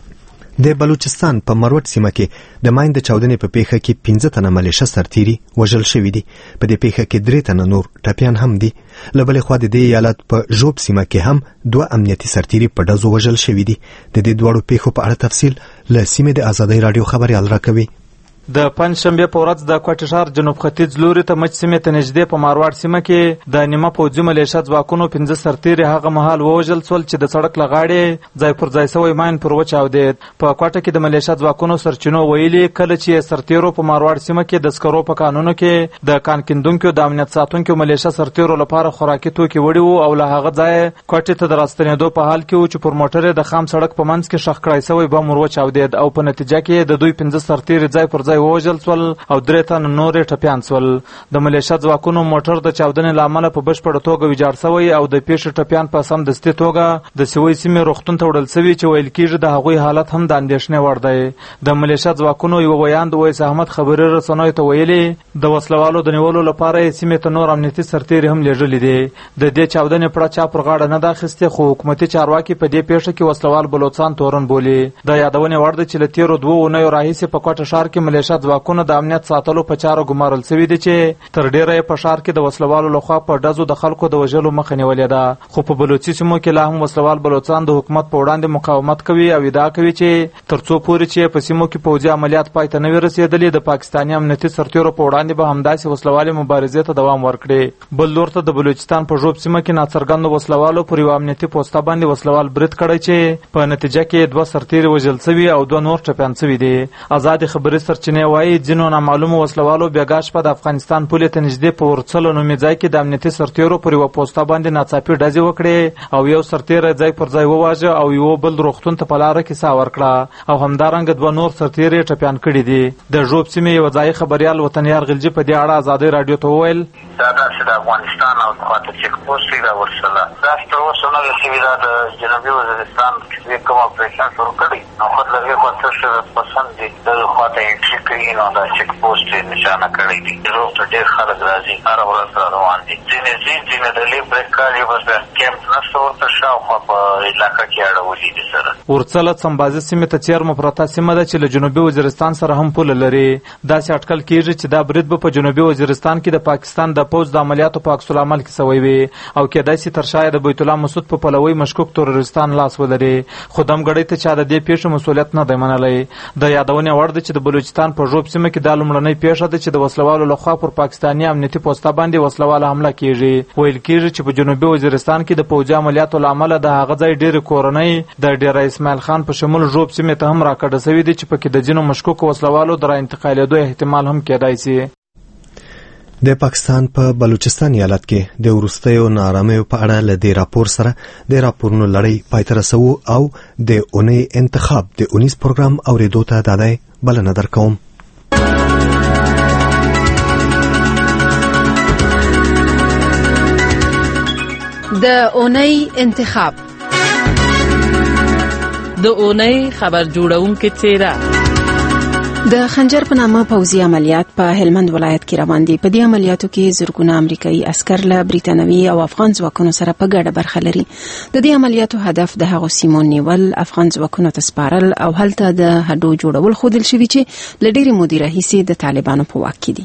د بلوچستان په مروت سیمه کې د ماین د چاودنې په پیښه کې 15 تنه ملیشه سرتیري وژل شوي دي. په دې پیښه کې 3 تنه نور ټپیان هم دي. له بلې خوا د دې ایالت په ژوب سیمه کې هم 2 امنیتي سرتیري په ډزو وژل شوي دي. د دې دواړو پیښو په اړه تفصیل له سیمې د ازادۍ راډیو خبریال راکوي. د پنځشنبه په ورځ د کوټ ښار جنوب ختیځ لوري ته مچ سیمې ته نږدې په مارواړ سیمه کې د نیمه پوځي ملیشه ځواکونو 15 سرتیري هغه مهال ووژل شول چې د سړک له غاړې ځای پر ځای سوی ماین پر وچاودېد. په کوټه کې د ملیشه ځواکونو سرچینو ویلي کله چې سرتیرو په مارواړ سیمه کې د سکرو په قانونو کې د کان کیندونکو د امنیت ساتونکو ملیشه سرتیرو لپاره خوراکي توکي وړي وو او له هغه ځای کوټې ته د راستنېدو په حال کې و چې پر موټر د خام سړک په منځ کې ښخ کړی سوی بم ور وچاودېد او په نتیجه کې د دوی 15 سرتیري ځای پر ځای ووژل شول او 3 تنه نورې ټپیان شول. د ملیشه ځواکونو موټر د چاودنې له امله په بشپړه توګه ویجاړ شوی او د پیښې ټپیان په سمدستي توګه د سوی سیمې روغتون ته وړل شوي چې ویل کېږي د هغوی حالت هم د اندېښنې وړ دی. د ملیشه ځواکونو یو ویان د ویس احمد خبري رسنیو ته ویلي د وسلوالو د نیولو لپاره یې سیمې ته نور امنیتي سرتیري هم لیږلي دي. د دې چاودنې پړه چا پر غاړه نه ده اخیستې، خو حکومتي چارواکي په دې پیښه کې وسلوال بلوچستان تورن بولي. د یادونې وړ ده چې له تېرو 2 اونیو راهیسې په کوټه ښار کې ملیشه ځواکونو د امنیت ساتلو په چارو ګمارل شوي دي چې تر ډیره یې په ښار کې د وسلوالو لخوا په ډزو د خلکو د وژلو مخه نیولې ده. خو په بلوچي سیمو کې لا هم وسلوال بلوچستان د حکومت په وړاندې مقاومت کوي او ادعا کوي چې تر څو پورې چې په سیمو کې پوځي عملیات پای ته نه وي رسېدلي د پاکستاني امنیتي سرتیرو په وړاندې به همداسې وسلوالې مبارزې ته دوام ورکړي. بل لور ته د بلوچستان په ژوب سیمه کې ناڅرګندو وسلوالو پر یو امنیتي پوسته باندې وسلوال برید کړی چې په نتیجه کې 2 سرتیري وژل شوي او 2 نور ټپیان شوي دي. ازادې خبري سرچینې وایي ځینو نامعلومو وسلوالو بیګا شپه د افغانستان پولې ته نږدې په ورڅلو نومې ځای کې د امنیتي سرتیرو پر یوه پوسته باندې ناڅاپي ډزې وکړې او یو سرتیری ځای پر ځای وواژه او یو بل روغتون ته په لاره کې ساه ورکړه او همدارنګه 2 نور سرتیري ټپیان کړي دي. د ژوب سیمې یوه ځایي خبریال وطنیار غلجي په دې اړه ازادۍ راډیو ته وویل دا داسې د افغانستان او خواته چیک پوسټ یې راورسله. داسې تر اوسه نه ده شوي دا د جنوبي وزیرستان چې کوم اپریشن شروع کړی نو خود له هغې خوا 100% دي دغې خواته انټري کوي نو دا چیک پوسټ یې نشانه کړی دي. روغ ته ډېر خلک راځي، هره ورځ را روان دي. ځینې ځي ځینې د لې بریک کار یې بس کیمپ نشته ورته شاوخوا په علاقه کې اړولي دي سره. ورڅله څمبازي سیمې ته څیرمه پرته سیمه ده چې له جنوبي وزیرستان سره هم پوله لري. داسې اټکل کېږي چې دا برید به په جنوبي وزیرستان کې د پاکستان د پوځ د عملیاتو په عکس العمل کې سوی وي او کېدای شي تر شا د بیت الله مسعود په پلوي مشکوک تروریستان لاس ولري. خو دمګړۍ ته چا د دې پیښې مسؤلیت نه دی منلی. د یادونې وړ ده چې د بلوچستان په ژوب سیمه کې دا لومړنۍ پیښه ده چې د وسلوالو لخوا پر پاکستاني امنیتي پوسته باندې وسلواله حمله کېږي. ویل کېږي چې په جنوبي وزیرستان کې د پوځي عملیاتو له امله د هغه ځای ډېرې کورنۍ د ډېره اسماعیل خان په شمول ژوب سیمې ته هم راکډه شوي دي چې پکې د ځینو مشکوکو وسلوالو د را انتقالېدو احتمال هم کېدای شي. د پاکستان په بلوچستان ایالت کې د وروستیو ناارامیو په اړه له دې راپور سره د راپورونو لړۍ پای ته رسوو او د اونۍ انتخاب د اونیز پروګرام اورېدو ته دادی بلنه درکوم. د اونۍ انتخاب، د اونۍ خبر جوړونکو څیره. د خنجر په نامه پوځي عملیات په هلمند ولایت کې روان دي. په دې عملیاتو کې زرګونه امریکایي عسكر له بریتانوي او افغان ځواکونو سره په ګډه برخه لري. د دې عملیاتو هدف د هغو سیمو نیول، افغان ځواکونو ته سپارل او هلته د هډو جوړول خودل شوي چې له ډېرې مودې راهیسې د طالبانو په واک کې دي.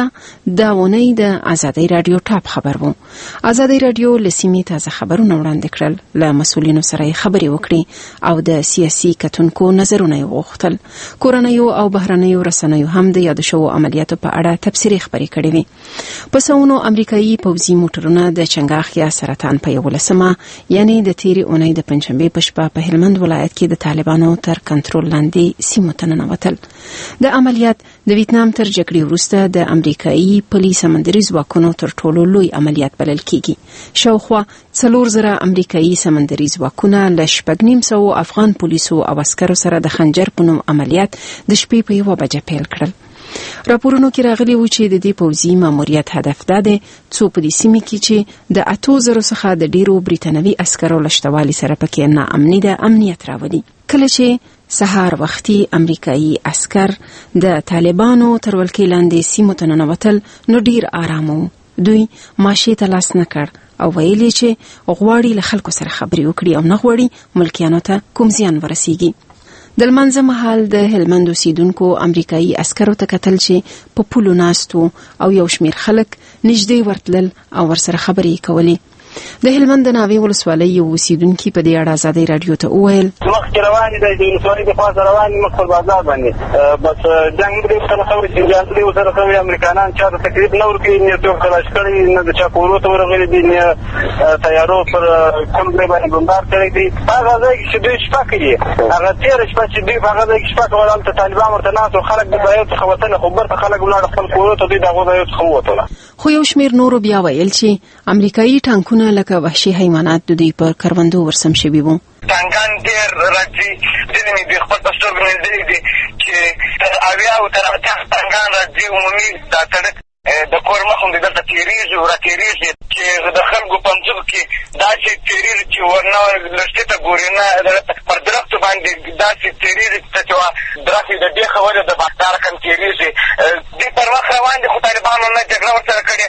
دا اونۍ د آزادۍ رادیو ټاپ خبر وو. آزادۍ رادیو له سیمې تازه خبرونه وړاندې کړل، له مسؤلینو سره خبرې وکړې او د سیاسي کتونکو نظرونه وغوښتل. کورنیو او بهرنیو رسنیو هم د یاد شوو عملیاتو په اړه تبصرې خبرې کړې وې. په سونو امریکایي پوځي موټرونه د چنګاښ یا سرطان په 11مه یعنی د تیرې اونۍ د پنځشنبې په شپه په هلمند ولایت کې د طالبانو تر کنټرول لاندې سیمو ته ننوتل. د عملیات د ویتنام تر جګړې وروسته د امریکایي پلي سمندري ځواکونو تر ټولو لوی عملیات بلل کیږي. شاوخوا 4000 امریکایي سمندري ځواکونه له 6,500 افغان پولیسو او عسکرو سره د خنجر په نوم عملیات د شپې په 1 بجه پیل کړل. راپورونو کې راغلي و چې د دې پوځي ماموریت هدف دا دی څو په دې سیمه کې چې د 8000 څخه د ډیرو بریتانوي عسکرو لشتوالي سره پکې ناامني ده امنیت راولي. کله چې سهار وختي امریکایي عسكر د طالبانو تر ولکې لاندې سیمو ته ننوتل نو ډیر آرام وو. دوی ماشي ته لاس نه کړ او ویلي چې غواړي له خلکو سره خبرې وکړي او نه غواړي ملکیانو ته کوم زیان ورسیږي. د لمانځه مهال د هلمند اوسیدونکو امریکایي عسکرو ته کتل چې په پولو ناستو او یو شمیر خلک نږدې ورتلل او ورسره خبرې کولې. د هلمند د ناوې ولسوالۍ یو اوسیدونکي په دې اړه آزادۍ رادیو ته وویل: مخکې روان دي د ولسوالۍ د خوا روان دي مخ پر بازار باندې بس جنګ دې سره خبرې چې جنګ دې سره خبرې امریکایان چا ته تکلیف نه ورکوي نه څوک خلاص کړي نه د چا کورو ته ورغلي دي نه تیارو پر کوم ځای باندې بمبار کړی دي. هغه ځای چې دوی شپه کوي هغه تېره شپه چې دوی هغه ځای کې شپه کول هلته طالبان ورته ناست خلک د ځایو څخه وتل خو برته خلک ولاړ خپل کورو ته دوی د هغو ځایو څخه ووتله. خو یو شمیر نورو بیا ویل چې امریکایي ټانکونه لکه وحشي حیوانات د دوی پر کروندو ورسم شوي وو. ټانکان ډېر راځي ځینې مې د خپل په سترګو مې لیدلي دي چې تر 80 تر 80 ټانکان راځي. عمومي دا سړک د کور مخ هم دلته تېرېږي راتېرېږي چې د خلکو په مځکو کې داسې تېرېږي چې ورنه لښتې ته ګورې نه پر درختو باندې داسې تېرېږي چې درخت د دې خبرې د دا رقم تېرېږي. دوی پر مخ روان دي خو طالبانو نه جګړه ورسره کړې.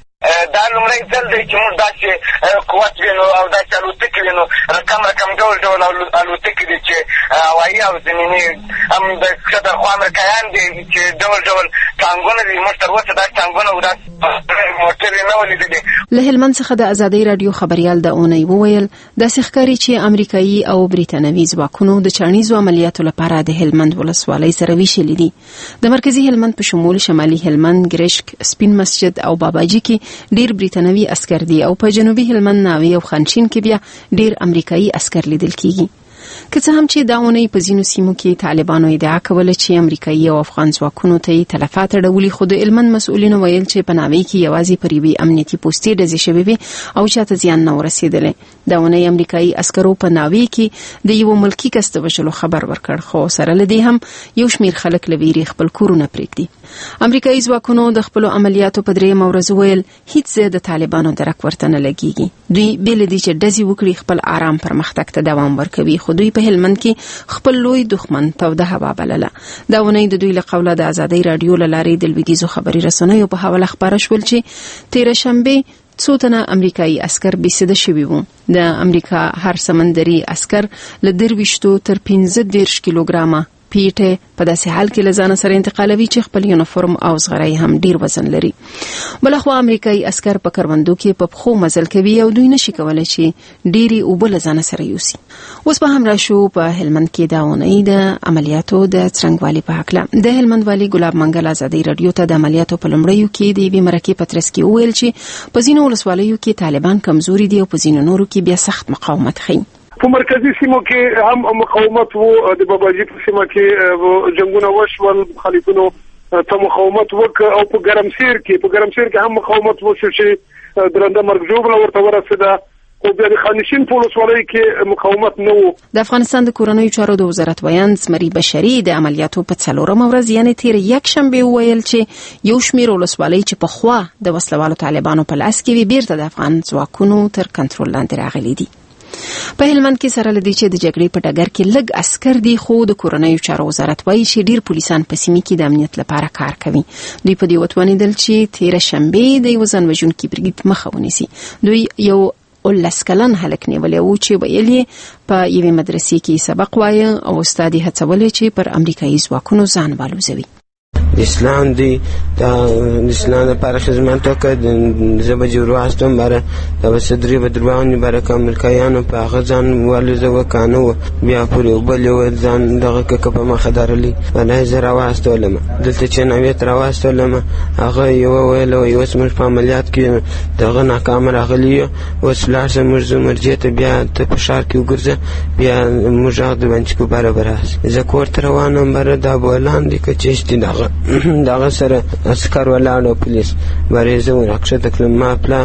دا لومړی ځل دی چې موږ داسې قوت وینو او داسې الوتکې وینو رقم ډول الوتکې دي چې هوایي او زمیني هم د ښه خو امریکایان دي چې ډول ټانګونه دي. موږ تر اوسه داسې ټانګونه او داسې موټرې نه ولیدلې. له هلمند څخه د آزادۍ رادیو خبریال د اونۍ وویل داسې ښکاري چې امریکایي او بریتانوي ځواکونو د چاڼیزو عملیاتو لپاره د هلمند ولسوالۍ سره ویشلي دي. د مرکزي هلمند په شمول شمالي هلمند، ګرشک، سپین مسجد او باباجي کې ډیر بریتانوي عسكر دي او په جنوبي هلمند، ناوې او خانشین کې بیا ډیر امریکایي عسكر لیدل کیږي. که څه هم چې دا اونۍ په ځینو سیمو کې طالبانو ادعا کوله چې امریکایي او افغان ځواکونو ته یې تلفات اړولي، خو د هلمند مسؤلینو ویل چې په ناوې کې یوازې پر یوې امنیتي پوستې ډزې شوې وې او چاته زیان نه ورسېدلی. دا اونۍ امریکایي عسکرو په ناوې کې د یو ملکي کس د وژلو خبر ورکړ، خو سره له دې هم یو شمیر خلک له ویرې خپل کورونه پرېږدي. امریکایي ځواکونو د خپلو عملیاتو په 3مه ورځ ویل هیڅ ځای د طالبانو درک ورته نه لګېږي. دوی بې له دې چې ډزې وکړي خپل آرام پرمختګ ته دوام ورکوي، خو دوی په هلمند کې خپل لوی دښمن توده هوا بلله. دا اونۍ د دوی له قوله د آزادۍ رادیو له لارې د لویدیځو خبري رسنیو په حواله خپاره شول چې تېره شنبې څو تنه امریکایي عسكر بېسده شوي وو. د امریکا هر سمندري عسكر له 23 تر 15 کیلوګرامه پیټه په داسې حال کې لزانه سره انتقالوي چې خپل یونیفورم او زغرای هم ډیر وزن لري. بلخوا امریکایي عسكر په کروندو کې په خو مزل کوي او دوی نشي کولای چې ډيري او بل لزانه سره یوسي. اوس په هم راشو په هلمند کې دا اونۍ د عملیاتو د څرنګوالي په حق د هلمند والی ګلاب منګل آزادۍ رادیو ته د عملیاتو په لومړیو کې د یوې مرکې پترس کې ویل چې په ځینو ولسوالیو کې طالبان کمزوري دي او په ځینو نورو کې بیا سخت مقاومت کوي. په مرکزی سیمو کې هم مقاومت وو، د باباجي په سیمه کې جنگونه وشول، مخالفینو ته مقاومت وکړ او په ګرمسیر کې هم مقاومت وشو چې درنده مرګ ژوبله ورته ورسېده، خو بیا د خانشین په ولسوالۍ کې مقاومت نه و. د افغانستان د کورنیو چارو د وزارت ویاند زمري بشري د عملیاتو په 4مه ورځ یعنې تیر یکشنبه وویل چې یو شمېر ولسوالۍ چې پخوا د وسلوالو طالبانو په لاس کې وي بیرته د افغان ځواکونو تر کنټرول لاندې راغلي دي. په هلمند کې سره لدی چې د جګړې په ډګر کې لږ عسكر دي، خو د کورنیو چارو وزارت وایي چې ډیر پولیسان په سیمه کې د امنیت لپاره کار کوي. دوی په دې وتوانیدل چې تیر شنبه د یو ځان وژونکي برګید مخه ونیسي. دوی یو 19 کلن هلک نیولې و چې ویل یې په یوې مدرسې کې سبق وایي او استاد یې هڅولې چې پر امریکایي ځواکونو ځان والوزوي. اسلام دی دا اسلام لپاره خدمت وکړ، زه به جوړ واستم بره دا وسدري بدرواني بره امریکایانو په هغه ځان والوزو کانو بیا پورې وبلې ځان دغه ککه په مخه درلي باندې زرا واستولم دلته چې نوې تر واستولم هغه یو ویل یو اسمر په عملیات کې دغه ناکام راغلی وسلار سمرز مرجه ته بیا ته په شار کې وګرځه بیا مجاهد باندې کو برابر زه کور تر روانم بره دا بولان دي کچېشتي دغه سره عسكر ولاړو پولیس باندې زه ورکشه تکلم ما پلا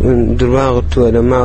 درواغ ټول ما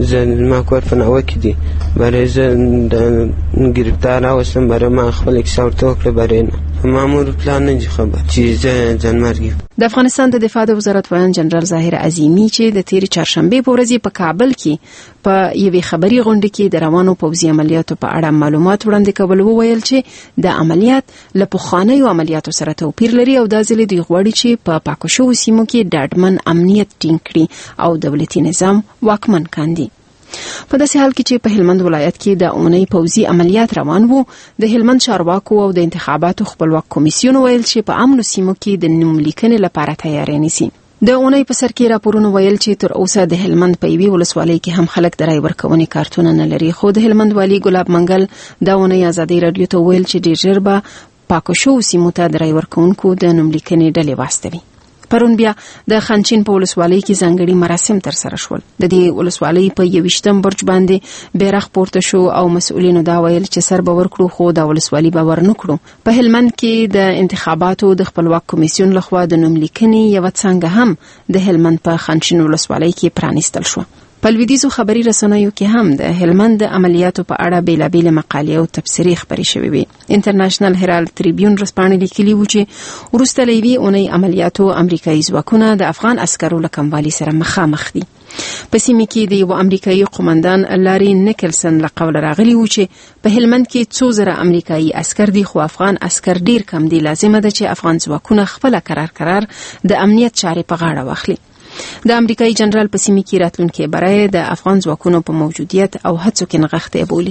زه کور په نو کې دي باندې زه د گرفتار اوسم باندې ما خپل اکساورته وکړه باندې مامور پلان نه خبر چې زه ځانمرګي. د افغانستان د دفاع د وزارت ویاند جنرال ظاهر عظیمی چې د تیر چهارشنبه په ورځ په کابل کې په یوې خبري غونډه کې د روانو پوځي عملیاتو په اړه معلومات وړاندې کول وویل چې د عملیات له پخوانیو عملیاتو سره توپیر لري او دا ځلې دوی غواړي چې په پاکو شوو سیمو کې ډاډمن امنیت ټینګ کړي او دولتي نظام واکمن کاندي. په داسې حال کې چې په هلمند ولایت کې د اونۍ پوځي عملیات روان وو، د هلمند چارواکو او د انتخاباتو خپلواک کمیسیون ویل چې په امنو سیمو کې د نوم لیکنې لپاره تیاری نیسي. د اونۍ په سر کې راپورونه ویل چې تر اوسه د هلمند په یوې ولسوالۍ کې هم خلک د رای ورکونې کارتونه نه لري، خو د هلمند والي ګلاب منګل د اونۍ ازادي رادیو ته ویل چې ډیر ژر به پاکو شوو سیمو ته د رای ورکونکو د نوم لیکنې ډلې واستوي. پرون بیا د خانچین په ولسوالۍ کې ځانګړي مراسم تر سره شول. د دې ولسوالۍ په 21م برج باندې بیرغ پورته شو او مسؤلینو دا ویل چې سر به ورکړو خو د ولسوالۍ به ورنکړو. په هلمند کې د انتخاباتو د خپلواک کمیسیون لخوا د نوم لیکنې یو څنګه هم د هلمند په خانچین ولسوالۍ کې پرانیستل شو. په لویدیځو خبري رسنیو کې هم د هلمند د عملیاتو په اړه بیلابېل مقالې او تبصرې خبرې شوې وي. انټرنیشنل هرالد تریبیون رسپانې لیکلي و چې وروسته له یوې اونۍ عملیاتو امریکایي ځواکونه د افغان عسکرو له کموالي سره مخامخ دي. په سیمه کې د یو امریکایي قومندان لاري نیکلسن له قوله راغلی و چې په هلمند کې 2000 امریکایي عسكر دي خو افغان عسكر ډیر کم دي. لازمه ده چې افغان ځواکونه خپل قرار د امنیت چارې په غاړه واخلي. د امریکایي جنرال په سیمه کې راتلونکي برای د افغان ځواکونو په موجودیت او هڅو کې نغښتې بولي.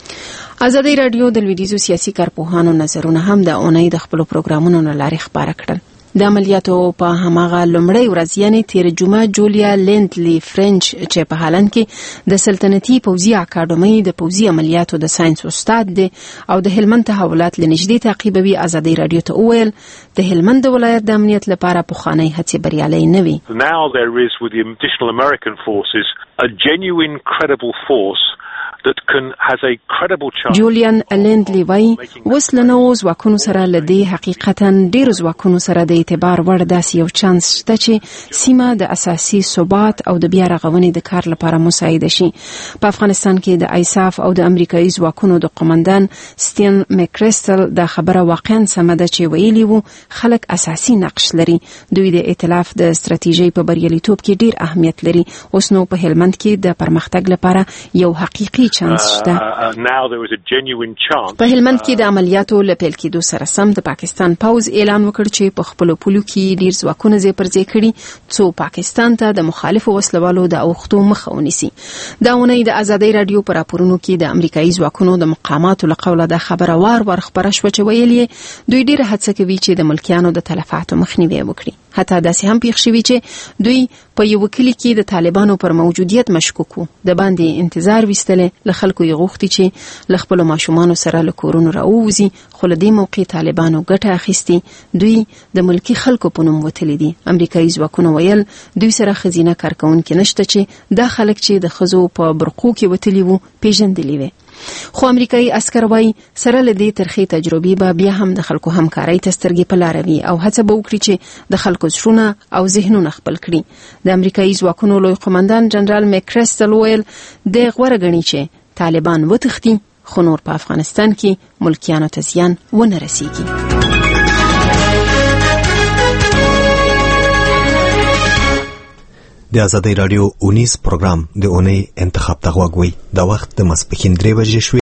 ازادي رادیو د لویدیځو سیاسي کارپوهانو نظرونه هم د اونۍ د خپل پروګرامونو لارې خبره کړل. د عملیاتو په هماغه لومړی ورځ یعنې تیر جمعه جولیا لینډلی فرنچ چې په هالند کې د سلطنتي پوځي اکاډمۍ د پوځي عملیاتو د ساينس استاد دی او د هلمند تحولات لنږدې تعقیبوي، ازادي رادیو ته وویل د هلمند ولایت د امنیت لپاره پخوانی هڅې بریالۍ نه وي. Now there is with the additional American forces a genuine credible force that has a credible chance. جولیان لینډلی وای وسلنو ځواکونو سره لدی حقیقتا ډیر ځواکونو سره د اعتبار وړ داسې یو چانس شته چې سیمه د اساسي ثبات او د بیا رغونې د کار لپاره مساعده شي. په افغانستان کې د ایساف او د امریکایي ځواکونو د قومندان ستین مکریستل د خبره واقعا سمه ده چې ویلي وو خلک اساسي نقش لري. دوی د ائتلاف د ستراتیژۍ په بریالیتوب کې ډیر اهمیت لري. اوس نو په هلمند کې د پرمختګ لپاره یو حقیقي چانس شته. په هلمند کې د عملیاتو له پیل کېدو سره سم د پاکستان پوځ اعلان وکړ چې په خپل پولو کې ډیر ځواکونه ځای پر ځای کړي څو پاکستان ته د مخالفو وسلوالو د اوښتو مخه ونیسي. دا اونۍ د ازادي رادیو پر راپورونو کې د امریکایي ځواکونو د مقاماتو له قوله د خبره وار خبره شوه چې ویلي دوی ډیره هڅه کوي چې د ملکیانو د تلفاتو مخنیوي وکړي. حتی داسې هم پیښ شوي چې دوی په یو کلی کې د طالبانو پر موجودیت مشکوک وو. د باندې انتظار وستلې له خلکو یې غوښتي چې له خپلو ماشومانو سره له کورونو راووځي، خو له دې موقع طالبانو ګټه اخیستي. دوی د ملکی خلکو په نوم وتلي دي. امریکایي ځواکونه ویل دوی سره خزینه کارکونکي نشته چې دا خلک چې د خزو په برقو کې وتلي وو پیژندلي وي. خو امریکایي عسکر وايي سره له دې ترخې تجربې به بیا هم د خلکو همکارۍ ته سترګې په لاره وي او هڅه به وکړي چې د خلکو زړونه او ذهنونه خپل کړي. د امریکایي ځواکونو لوی قومندان جنرال میکریستل ویل د غوړه غني چې طالبان وتښتي خو نور په افغانستان کې ملکیانو ته زیان ونه رسیږي. د آزادۍ راډیو 19 پروګرام د اونۍ انتخاب ته غوږ وي. د وخت د ماسپښین 3 بجې شوې.